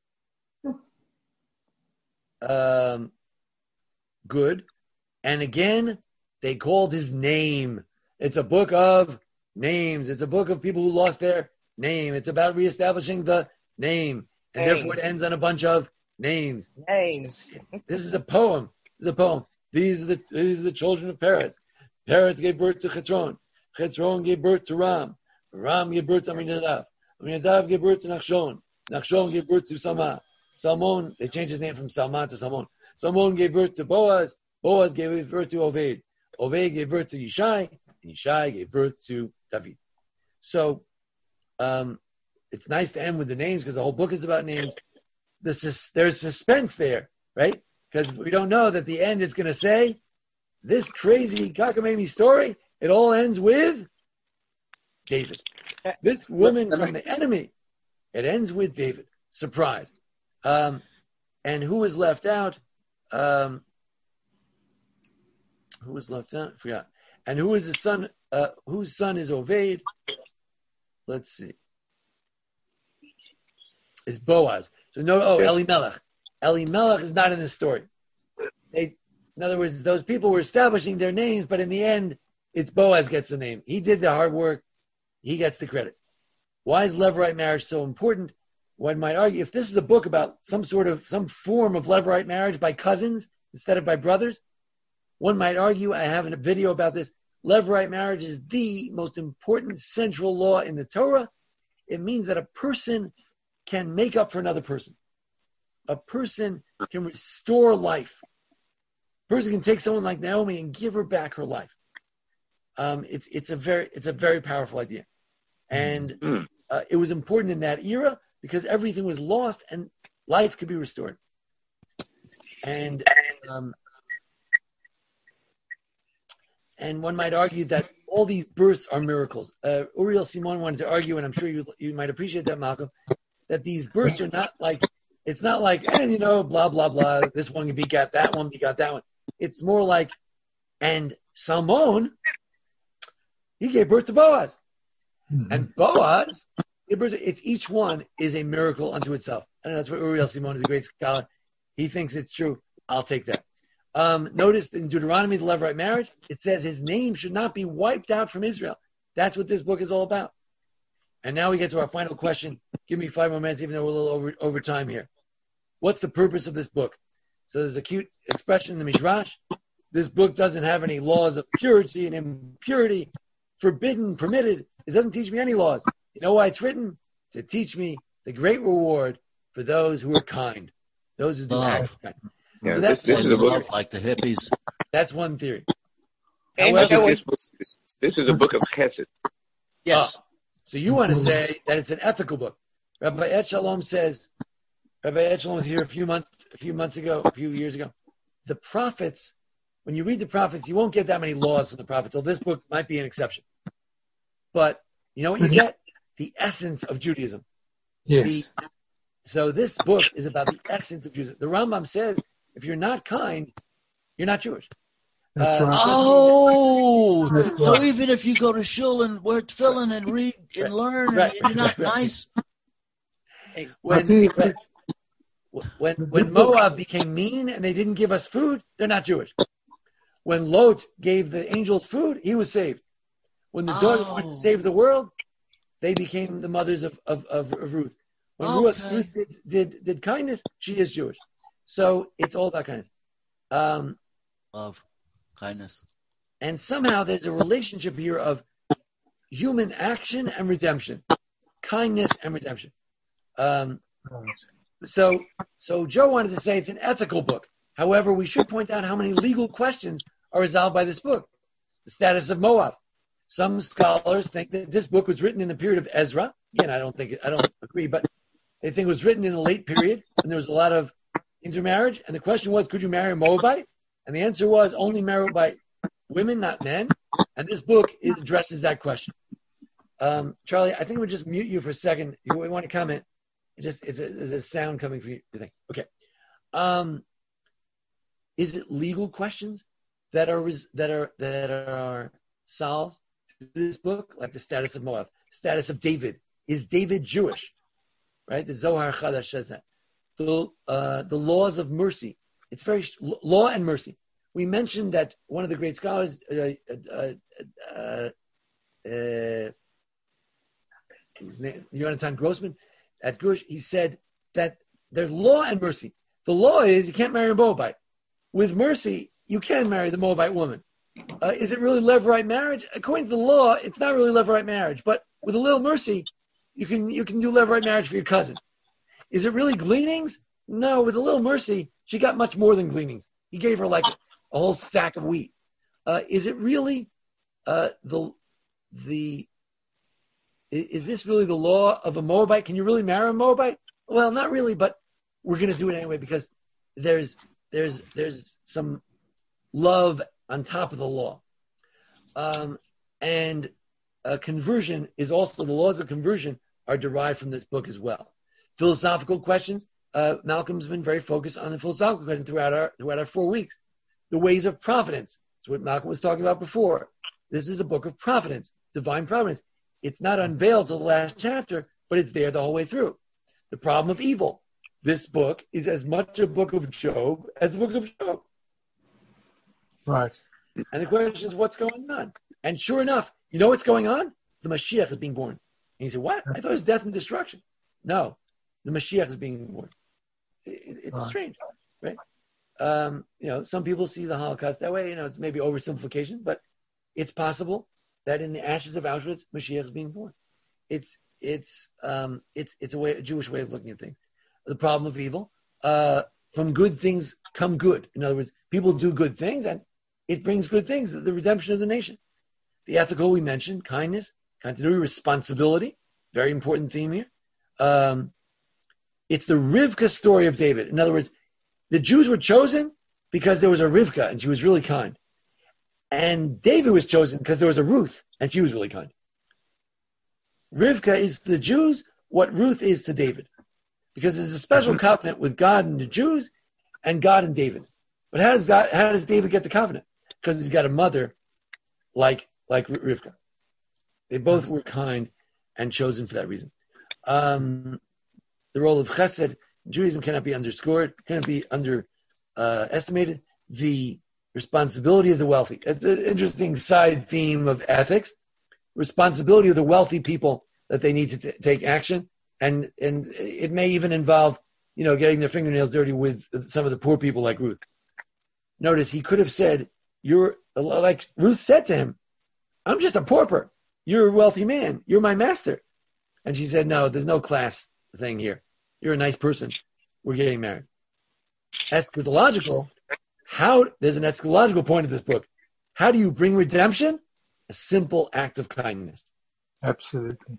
um, good. And again, they called his name. It's a book of names. It's a book of people who lost their name. It's about reestablishing the name. And Name. therefore it ends on a bunch of names. Names. This is a poem. This is a poem. These are the these are the children of Peretz. Peretz gave birth to Chetron. Chetron gave birth to Ram. Ram gave birth to Aminadav. Aminadav gave birth to Nachshon. Nachshon gave birth to Salma. Salmon, they changed his name from Salman to Salmon. Salmon gave birth to Boaz. Boaz gave birth to Oved. Oved gave birth to Yishai. And Yishai gave birth to David. So, um, it's nice to end with the names because the whole book is about names. The sus- there's suspense there, right? Because we don't know that at the end it's going to say, this crazy cockamamie story, it all ends with David. This woman from the enemy, it ends with David. Surprise. Um, and who was left out? Um, who was left out? I forgot. And who is the son? Uh, whose son is Oved? Let's see. Is Boaz. So no, oh, Elimelech. Elimelech is not in this story. They, in other words, those people were establishing their names, but in the end, it's Boaz gets the name. He did the hard work. He gets the credit. Why is Levirate marriage so important? One might argue, if this is a book about some sort of, some form of Levirate marriage by cousins instead of by brothers, one might argue, I have a video about this, Levirate marriage is the most important central law in the Torah. It means that a person can make up for another person. A person can restore life. A person can take someone like Naomi and give her back her life. Um, it's it's a very it's a very powerful idea, and Mm. uh, it was important in that era because everything was lost and life could be restored. And um, and one might argue that all these births are miracles. Uh, Uriel Simon wanted to argue, and I'm sure you you might appreciate that, Malcolm, that these births are not like, it's not like, and you know, blah, blah, blah, this one begot that one, begot that one. It's more like And Salmon, he gave birth to Boaz. Mm-hmm. And Boaz, it's each one is a miracle unto itself. I don't know, that's what Uriel Simon is a great scholar. He thinks it's true. I'll take that. Um, notice in Deuteronomy, the Levirate marriage, it says his name should not be wiped out from Israel. That's what this book is all about. And now we get to our final question. Give me five more minutes, even though we're a little over, over time here. What's the purpose of this book? So there's a cute expression in the Midrash. This book doesn't have any laws of purity and impurity, forbidden, permitted. It doesn't teach me any laws. You know why it's written? To teach me the great reward for those who are kind, those who do act kind. Yeah, so that's this, this one, is a book like the hippies. That's one theory. And However, this, this, this is a book of chesed. Yes. Uh, so you want to say that it's an ethical book. Rabbi Ed Shalom says, Rabbi Ed Shalom was here a few months, a few months ago, a few years ago. The prophets, when you read the prophets, you won't get that many laws from the prophets. So this book might be an exception. But you know what you get? The essence of Judaism. Yes. The, so this book is about the essence of Judaism. The Rambam says, if you're not kind, you're not Jewish. That's Uh, right. Oh, That's so right. even if you go to shul and wear tefillin and read and learn, Right, and you're not right, right. nice. When, I tell you, when, when, when Moab became mean and they didn't give us food, they're not Jewish. When Lot gave the angels food, he was saved. When the daughters Oh. wanted to save the world, they became the mothers of, of, of, of Ruth. When Ruth, Okay. Ruth did, did, did kindness, she is Jewish. So it's all about kindness. Um, Love, kindness. and somehow there's a relationship here of human action and redemption, kindness and redemption. Um, so, so Joe wanted to say it's an ethical book. However, we should point out how many legal questions are resolved by this book. The status of Moab. Some scholars think that this book was written in the period of Ezra. Again, I don't think I don't agree, but they think it was written in a late period, and there was a lot of intermarriage. And the question was, could you marry a Moabite? And the answer was only Moabite women, not men. And this book is, addresses that question. Um, Charlie, I think we'll just mute you for a second. If you want to comment, it just it's a, there's a sound coming from you. Think. Okay. Um, is it legal questions that are that are that are solved through this book, like the status of Moab, status of David? Is David Jewish? Right? The Zohar Chadash says that. The uh, the laws of mercy. It's very law and mercy. We mentioned that one of the great scholars, uh, uh, uh, uh, Yonatan Grossman, at Gush, he said that there's law and mercy. The law is you can't marry a Moabite. With mercy, you can marry the Moabite woman. Uh, is it really levirate marriage? According to the law, it's not really levirate marriage. But with a little mercy, you can you can do levirate marriage for your cousin. Is it really gleanings? No, with a little mercy, she got much more than gleanings. He gave her like a, a whole stack of wheat. Uh, is it really uh, the the? Is this really the law of a Moabite? Can you really marry a Moabite? Well, not really, but we're going to do it anyway because there's there's there's some love on top of the law, um, and uh, conversion is also the laws of conversion are derived from this book as well. Philosophical questions. Uh, Malcolm's been very focused on the philosophical question throughout our throughout our four weeks. The ways of providence. That's what Malcolm was talking about before. This is a book of providence, divine providence. It's not unveiled till the last chapter, but it's there the whole way through. The problem of evil. This book is as much a book of Job as the book of Job. Right. And the question is, what's going on? And sure enough, you know what's going on? The Mashiach is being born. And you say, what? I thought it was death and destruction. No, the Mashiach is being born. It, it's Right. strange, right? Um, you know, some people see the Holocaust that way. You know, it's maybe oversimplification, but it's possible that in the ashes of Auschwitz, Mashiach is being born. It's it's um, it's it's a way a Jewish way of looking at things. The problem of evil. Uh, from good things come good. In other words, people do good things, and it brings good things. The redemption of the nation. The ethical we mentioned, kindness, continuity, responsibility. Very important theme here. Um, it's the Rivka story of David. In other words, the Jews were chosen because there was a Rivka, and she was really kind. And David was chosen because there was a Ruth, and she was really kind. Rivka is to the Jews what Ruth is to David. Because there's a special covenant with God and the Jews, and God and David. But how does God, how does David get the covenant? because he's got a mother like like Rivka. They both were kind and chosen for that reason. Um, the role of chesed in Judaism cannot be underscored, cannot be underestimated. Uh, the responsibility of the wealthy. It's an interesting side theme of ethics. Responsibility of the wealthy people that they need to t- take action. And and it may even involve, you know, getting their fingernails dirty with some of the poor people like Ruth. Notice he could have said, you're, like Ruth said to him, I'm just a pauper. You're a wealthy man. You're my master. And she said, no, there's no class thing here. You're a nice person. We're getting married. Eschatological, how, there's an eschatological point of this book. How do you bring redemption? A simple act of kindness. Absolutely.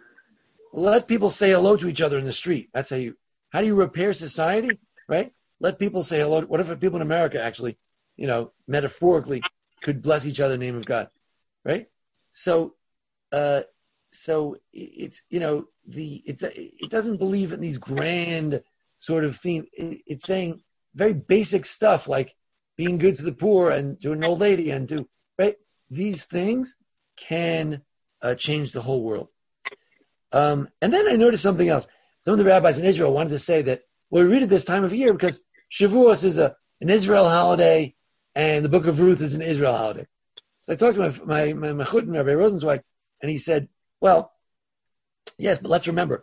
Let people say hello to each other in the street. That's how you, how do you repair society, right? Let people say hello. What if people in America actually, you know, metaphorically could bless each other in the name of God, right? So, uh, so it's, you know, the, it, it doesn't believe in these grand sort of theme. It, it's saying very basic stuff like being good to the poor and to an old lady and to, right? These things can uh, change the whole world. Um, and then I noticed something else. Some of the rabbis in Israel wanted to say that, well, we read it this time of year because Shavuos is a, an Israel holiday and the book of Ruth is an Israel holiday. So I talked to my, my, my Mechutin, Rabbi Rosenzweig, and he said, well, yes, but let's remember,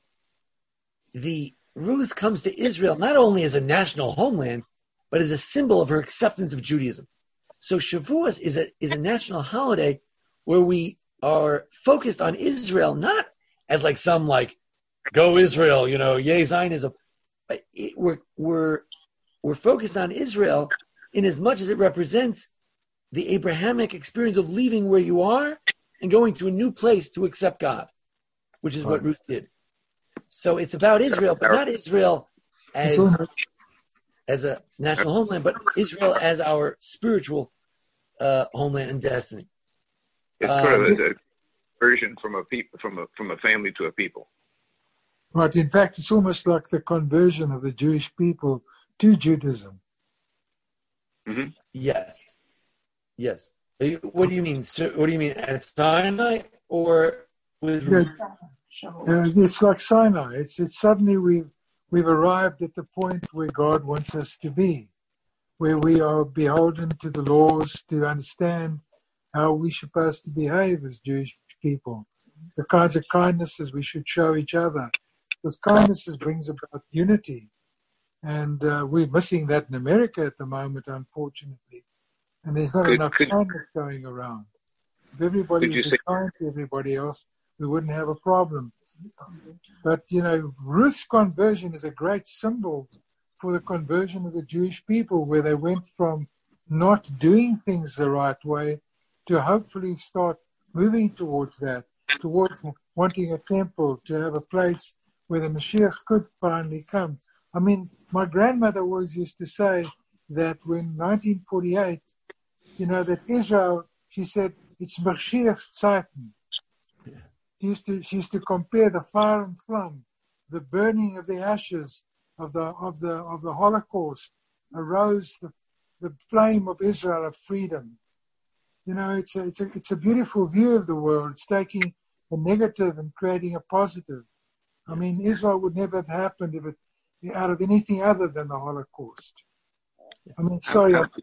the Ruth comes to Israel not only as a national homeland, but as a symbol of her acceptance of Judaism. So Shavuos is a, is a national holiday where we are focused on Israel, not as like some like, go Israel, you know, yay Zionism. But it, we're, we're, we're focused on Israel in as much as it represents the Abrahamic experience of leaving where you are and going to a new place to accept God, which is what Ruth did. So it's about Israel, but not Israel as, as a national homeland, but Israel as our spiritual uh, homeland and destiny. It's Um, sort of a, a version from a people, from a from a family to a people. Right. In fact, it's almost like the conversion of the Jewish people to Judaism. Mm-hmm. Yes. Yes. What do you mean? So, what do you mean at Sinai or with Ruth? Yeah, uh, it's like Sinai. It's it's suddenly we've we've arrived at the point where God wants us to be, where we are beholden to the laws to understand how we're supposed to behave as Jewish people, the kinds of kindnesses we should show each other. Because kindnesses brings about unity. And uh, we're missing that in America at the moment, unfortunately. And there's not Could- enough could- kindness going around. If everybody Could you was say- kind to everybody else, we wouldn't have a problem. But, you know, Ruth's conversion is a great symbol for the conversion of the Jewish people, where they went from not doing things the right way to hopefully start moving towards that, towards wanting a temple, to have a place where the Mashiach could finally come. I mean, my grandmother always used to say that when nineteen forty-eight, you know, that Israel, she said, it's Mashiach's Zeiten. She used to, she used to compare the fire and flame, the burning of the ashes of the of the of the Holocaust, arose the, the flame of Israel of freedom. You know, it's a, it's a it's a beautiful view of the world. It's taking a negative and creating a positive. I mean, Israel would never have happened if it out of anything other than the Holocaust. I mean, sorry, I,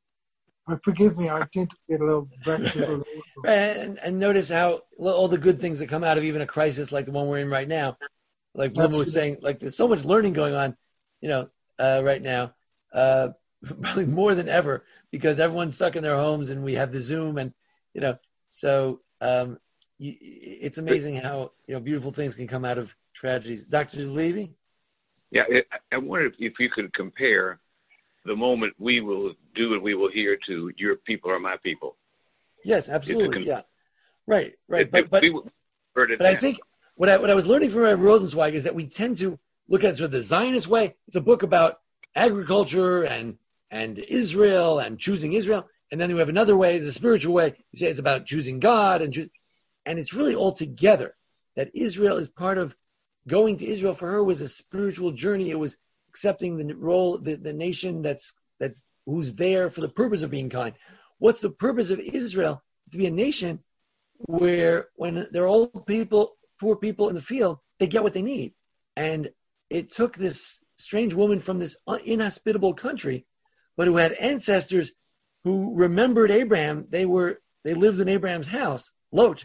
I forgive me. I tend to get a little back to the and, and notice how all the good things that come out of even a crisis like the one we're in right now, like Bluma was saying, like there's so much learning going on, you know, uh, right now, uh, probably more than ever, because everyone's stuck in their homes and we have the Zoom and, you know, so um, you, it's amazing how, you know, beautiful things can come out of tragedies. Doctor Levy? Yeah, it, I wonder if, if you could compare the moment we will do and we will hear to your people are my people. Yes, absolutely. Con- yeah, right, right. It, but but, we but I think what I what I was learning from Rabbi Rosenzweig is that we tend to look at sort of the Zionist way. It's a book about agriculture and and Israel and choosing Israel, and then we have another way, it's a spiritual way. You say it's about choosing God and choose, and it's really all together. That Israel is part of going to Israel. For her was a spiritual journey. It was accepting the role, the, the nation that's that's who's there for the purpose of being kind. what's the purpose of Israel? To be a nation where when there are old people, poor people in the field, they get what they need. And it took this strange woman from this inhospitable country, but who had ancestors who remembered Abraham. They were they lived in Abraham's house, Lot.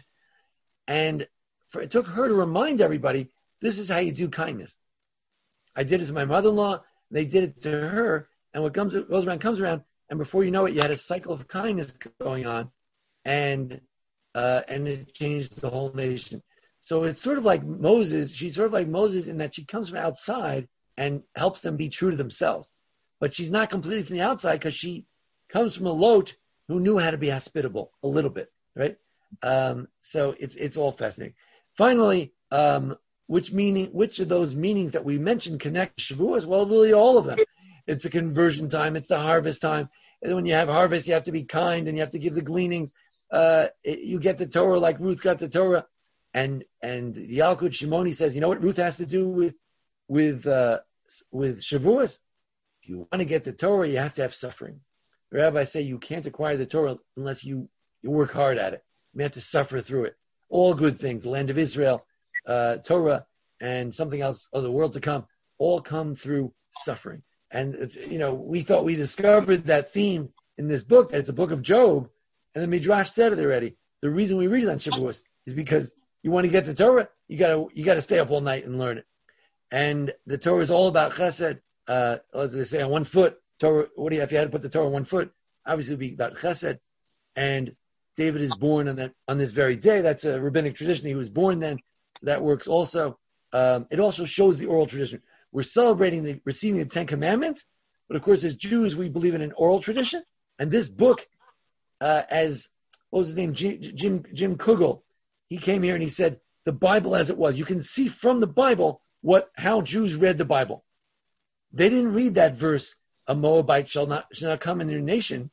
And for, it took her to remind everybody, this is how you do kindness. I did it to my mother-in-law. They did it to her. And what comes goes around comes around. And before you know it, you had a cycle of kindness going on. And uh, and it changed the whole nation. So it's sort of like Moses. She's sort of like Moses in that she comes from outside and helps them be true to themselves. But she's not completely from the outside because she comes from a Lot who knew how to be hospitable a little bit, right? Um, so it's it's all fascinating. Finally, um, which meaning, which of those meanings that we mentioned connect Shavuos? Well, really all of them. It's a conversion time. It's the harvest time. And when you have harvest, you have to be kind and you have to give the gleanings. Uh, it, you get the Torah like Ruth got the Torah. And and the Yalkut Shimoni says, you know what Ruth has to do with with uh, with Shavuos? If you want to get the Torah, you have to have suffering. The rabbis say you can't acquire the Torah unless you, you work hard at it. You have to suffer through it. All good things, the land of Israel, uh, Torah, and something else of the world to come, all come through suffering. And it's, you know, we thought we discovered that theme in this book, that it's a book of Job, and the Midrash said it already. The reason we read it on Shavuos is because you want to get the Torah, you gotta you gotta stay up all night and learn it. And the Torah is all about chesed. Uh, as they say, on one foot, Torah. What do you have? If you had to put the Torah on one foot, obviously it would be about chesed. And David is born on that on this very day. That's a rabbinic tradition. He was born then, so that works also. Um, it also shows the oral tradition. We're celebrating the receiving the Ten Commandments, but of course, as Jews, we believe in an oral tradition. And this book, uh, as what was his name, Jim Jim, Jim Kugel, he came here and he said the Bible as it was. You can see from the Bible what how Jews read the Bible. They didn't read that verse, a Moabite shall not shall not come in their nation.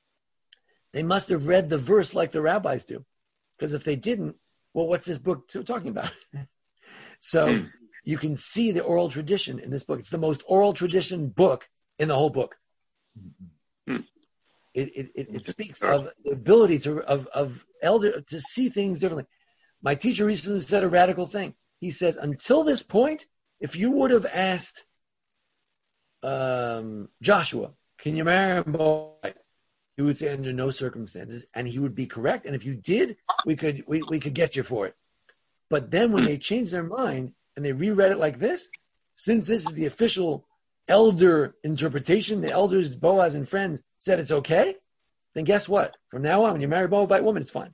They must have read the verse like the rabbis do. Because if they didn't, well, what's this book talking about? So mm. you can see the oral tradition in this book. It's the most oral tradition book in the whole book. Mm. It, it, it, it speaks of the ability to of, of elder to see things differently. My teacher recently said a radical thing. He says, until this point, if you would have asked um, Joshua, can you marry a Moabite? He would say under no circumstances, and he would be correct. And if you did, we could we, we could get you for it. But then when they changed their mind and they reread it like this, since this is the official elder interpretation, the elders, Boaz and friends said it's okay, then guess what? From now on, when you marry a Moabite woman, it's fine.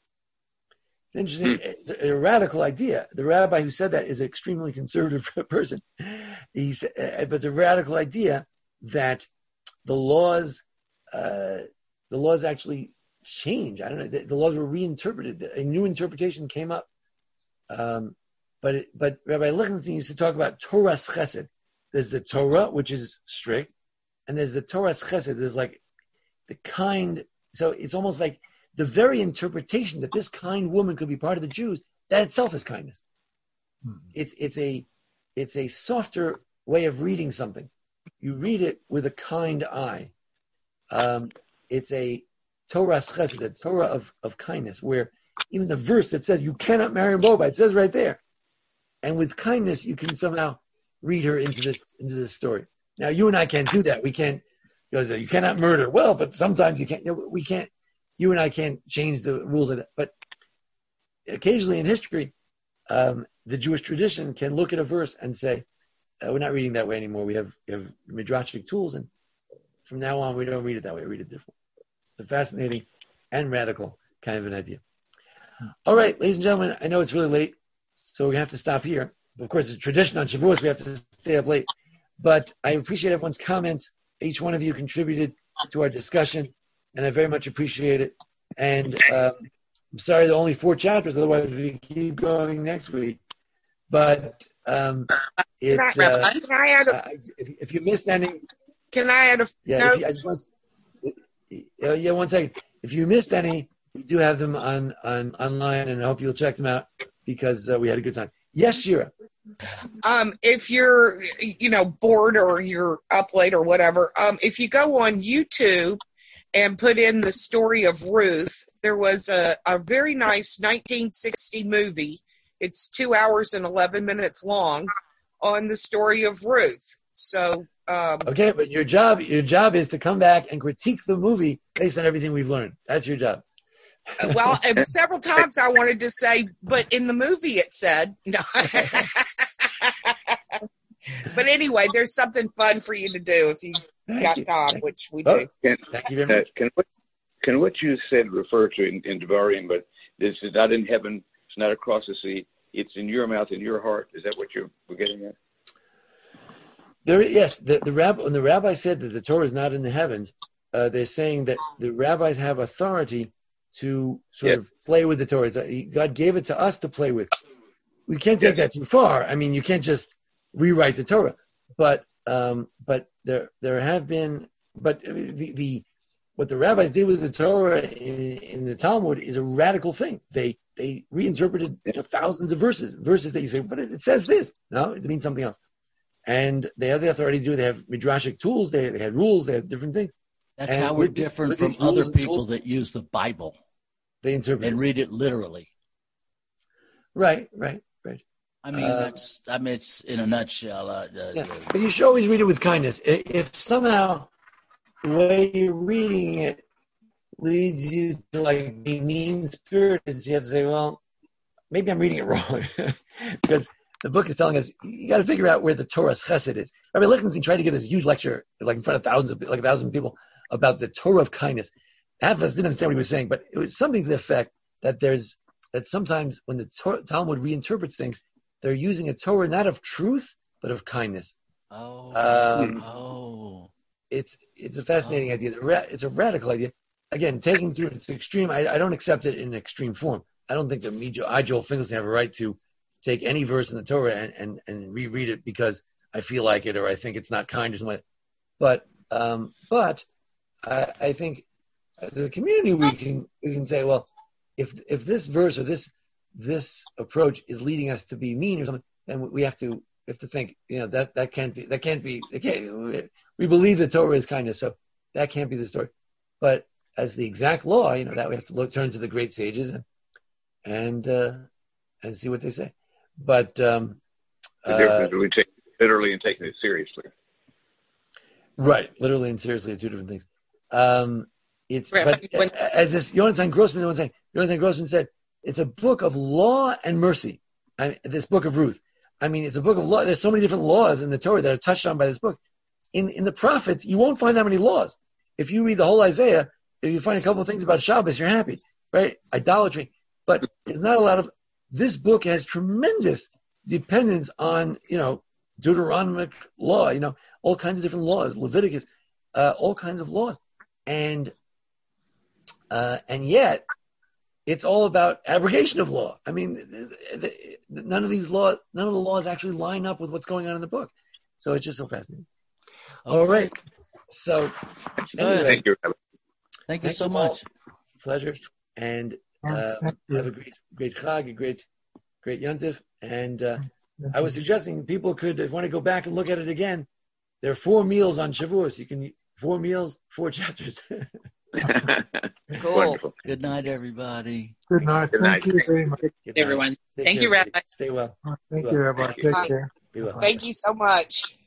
It's interesting. It's a radical idea. The rabbi who said that is an extremely conservative person. He said, but the radical idea that the laws, uh, the laws actually change. I don't know. The, the laws were reinterpreted. A new interpretation came up. Um, but it, but Rabbi Lichtenstein used to talk about Torah's Chesed. There's the Torah, which is strict, and there's the Torah's Chesed. There's like the kind. So it's almost like the very interpretation that this kind woman could be part of the Jews, that itself is kindness. Mm-hmm. It's it's a it's a softer way of reading something. You read it with a kind eye. Um, it's a Torah's Chesed, a Torah of, of kindness, where even the verse that says you cannot marry a Moabite, it says right there. And with kindness, you can somehow read her into this into this story. Now, you and I can't do that. We can't. You know, you cannot murder. Well, but sometimes you can't. You know, we can't. You and I can't change the rules of that. But occasionally in history, um, the Jewish tradition can look at a verse and say, uh, "We're not reading that way anymore. We have we have midrashic tools, and from now on, we don't read it that way. We read it differently." It's a fascinating and radical kind of an idea. All right, ladies and gentlemen, I know it's really late, so we're going to have to stop here. Of course, it's a tradition on Shavuos. We have to stay up late. But I appreciate everyone's comments. Each one of you contributed to our discussion, and I very much appreciate it. And um, I'm sorry there are only four chapters, otherwise we keep going next week. But um, it's, can I, uh, can I add a, uh, if, if you missed any... Can I add a... Yeah, if you, I just want uh, yeah, one second. If you missed any, we do have them on, on online, and I hope you'll check them out because uh, we had a good time. Yes, Shira. Um, if you're, you know, bored or you're up late or whatever, um, if you go on YouTube and put in the story of Ruth. There was a, a very nice nineteen sixty movie. It's two hours and eleven minutes long on the story of Ruth. So, um, okay, but your job, your job is to come back and critique the movie based on everything we've learned. That's your job. Well, and several times I wanted to say, but in the movie it said, no. But anyway, there's something fun for you to do if you Thank got you. time, Thank which we Oh, do. Can, Thank you very uh, much. can, what, can what you said refer to in, in Devarim, but this is not in heaven, it's not across the sea, it's in your mouth, in your heart? Is that what you're getting at? There, yes, the, the rabbi, when the rabbi said that the Torah is not in the heavens, uh, they're saying that the rabbis have authority to sort Yes. of play with the Torah. It's a- God gave it to us to play with. We can't take that too far. I mean, you can't just rewrite the Torah. But um, but there there have been, but the, the what the rabbis did with the Torah in, in the Talmud is a radical thing. They they reinterpreted you know, thousands of verses, verses that you say, but it, it says this. No, it means something else. And they have the authority to do it. They have midrashic tools. They, they had rules. They have different things. That's And how we're with these- different with from these rules other and people tools, that use the Bible they interpret and it. read it literally. Right, right, right. I mean, Uh, that's, I mean, it's in a nutshell. Uh, uh, Yeah. uh, But you should always read it with kindness. I- If somehow the way you're reading it leads you to like be mean spirited, so you have to say, well, maybe I'm reading it wrong. Because the book is telling us you got to figure out where the Torah's chesed is. Rabbi Lichtenstein tried to give this huge lecture, like in front of thousands of, like a thousand people, about the Torah of kindness. Half of us didn't understand what he was saying, but it was something to the effect that there's that sometimes when the Tor- Talmud reinterprets things, they're using a Torah not of truth but of kindness. oh, Um, oh. it's it's a fascinating Oh. idea. The ra- It's a radical idea. Again, taking to its extreme, I, I don't accept it in extreme form. I don't think that me, Jo- I, Joel Finkelstein, have a right to take any verse in the Torah and, and, and reread it because I feel like it or I think it's not kind or something like that. But um, but I, I think as a community we can we can say, well, if if this verse or this this approach is leading us to be mean or something, then we have to we have to think, you know, that that can't be that can't be it can't, we believe the Torah is kindness, so that can't be the story. But as the exact law, you know, that we have to look turn to the great sages and and uh, and see what they say. But um, The uh, difference between taking it literally and taking it seriously. right, literally and seriously are two different things. Um, it's Right, but when- as this Jonathan Grossman, Jonathan Jonathan Grossman said, it's a book of law and mercy. I mean, this book of Ruth. I mean, it's a book of law. There's so many different laws in the Torah that are touched on by this book. In in the prophets, you won't find that many laws. If you read the whole Isaiah, if you find a couple of things about Shabbos, you're happy, right? Idolatry, but there's not a lot of. This book has tremendous dependence on, you know, Deuteronomic law, you know, all kinds of different laws, Leviticus, uh, all kinds of laws, and uh, and yet it's all about abrogation of law. I mean, the, the, none of these laws, none of the laws actually line up with what's going on in the book. So it's just so fascinating. All Okay. right. So anyway, Thank you. Thank you Thank so you all. much. pleasure, and uh, Thank you. have a great, great Chag, a great, great Yontif. And uh, I was suggesting people could, if want to go back and look at it again, there are four meals on Shavuos. You can eat four meals, four chapters. Cool. Wonderful. Good night, everybody. Good night. Good Thank night. you very much. Good night. Everyone. Take Thank care, you, everybody. Rabbi. Stay well. Thank Well, you, Rabbi. thank you. Take care. Be well. Thank you so much.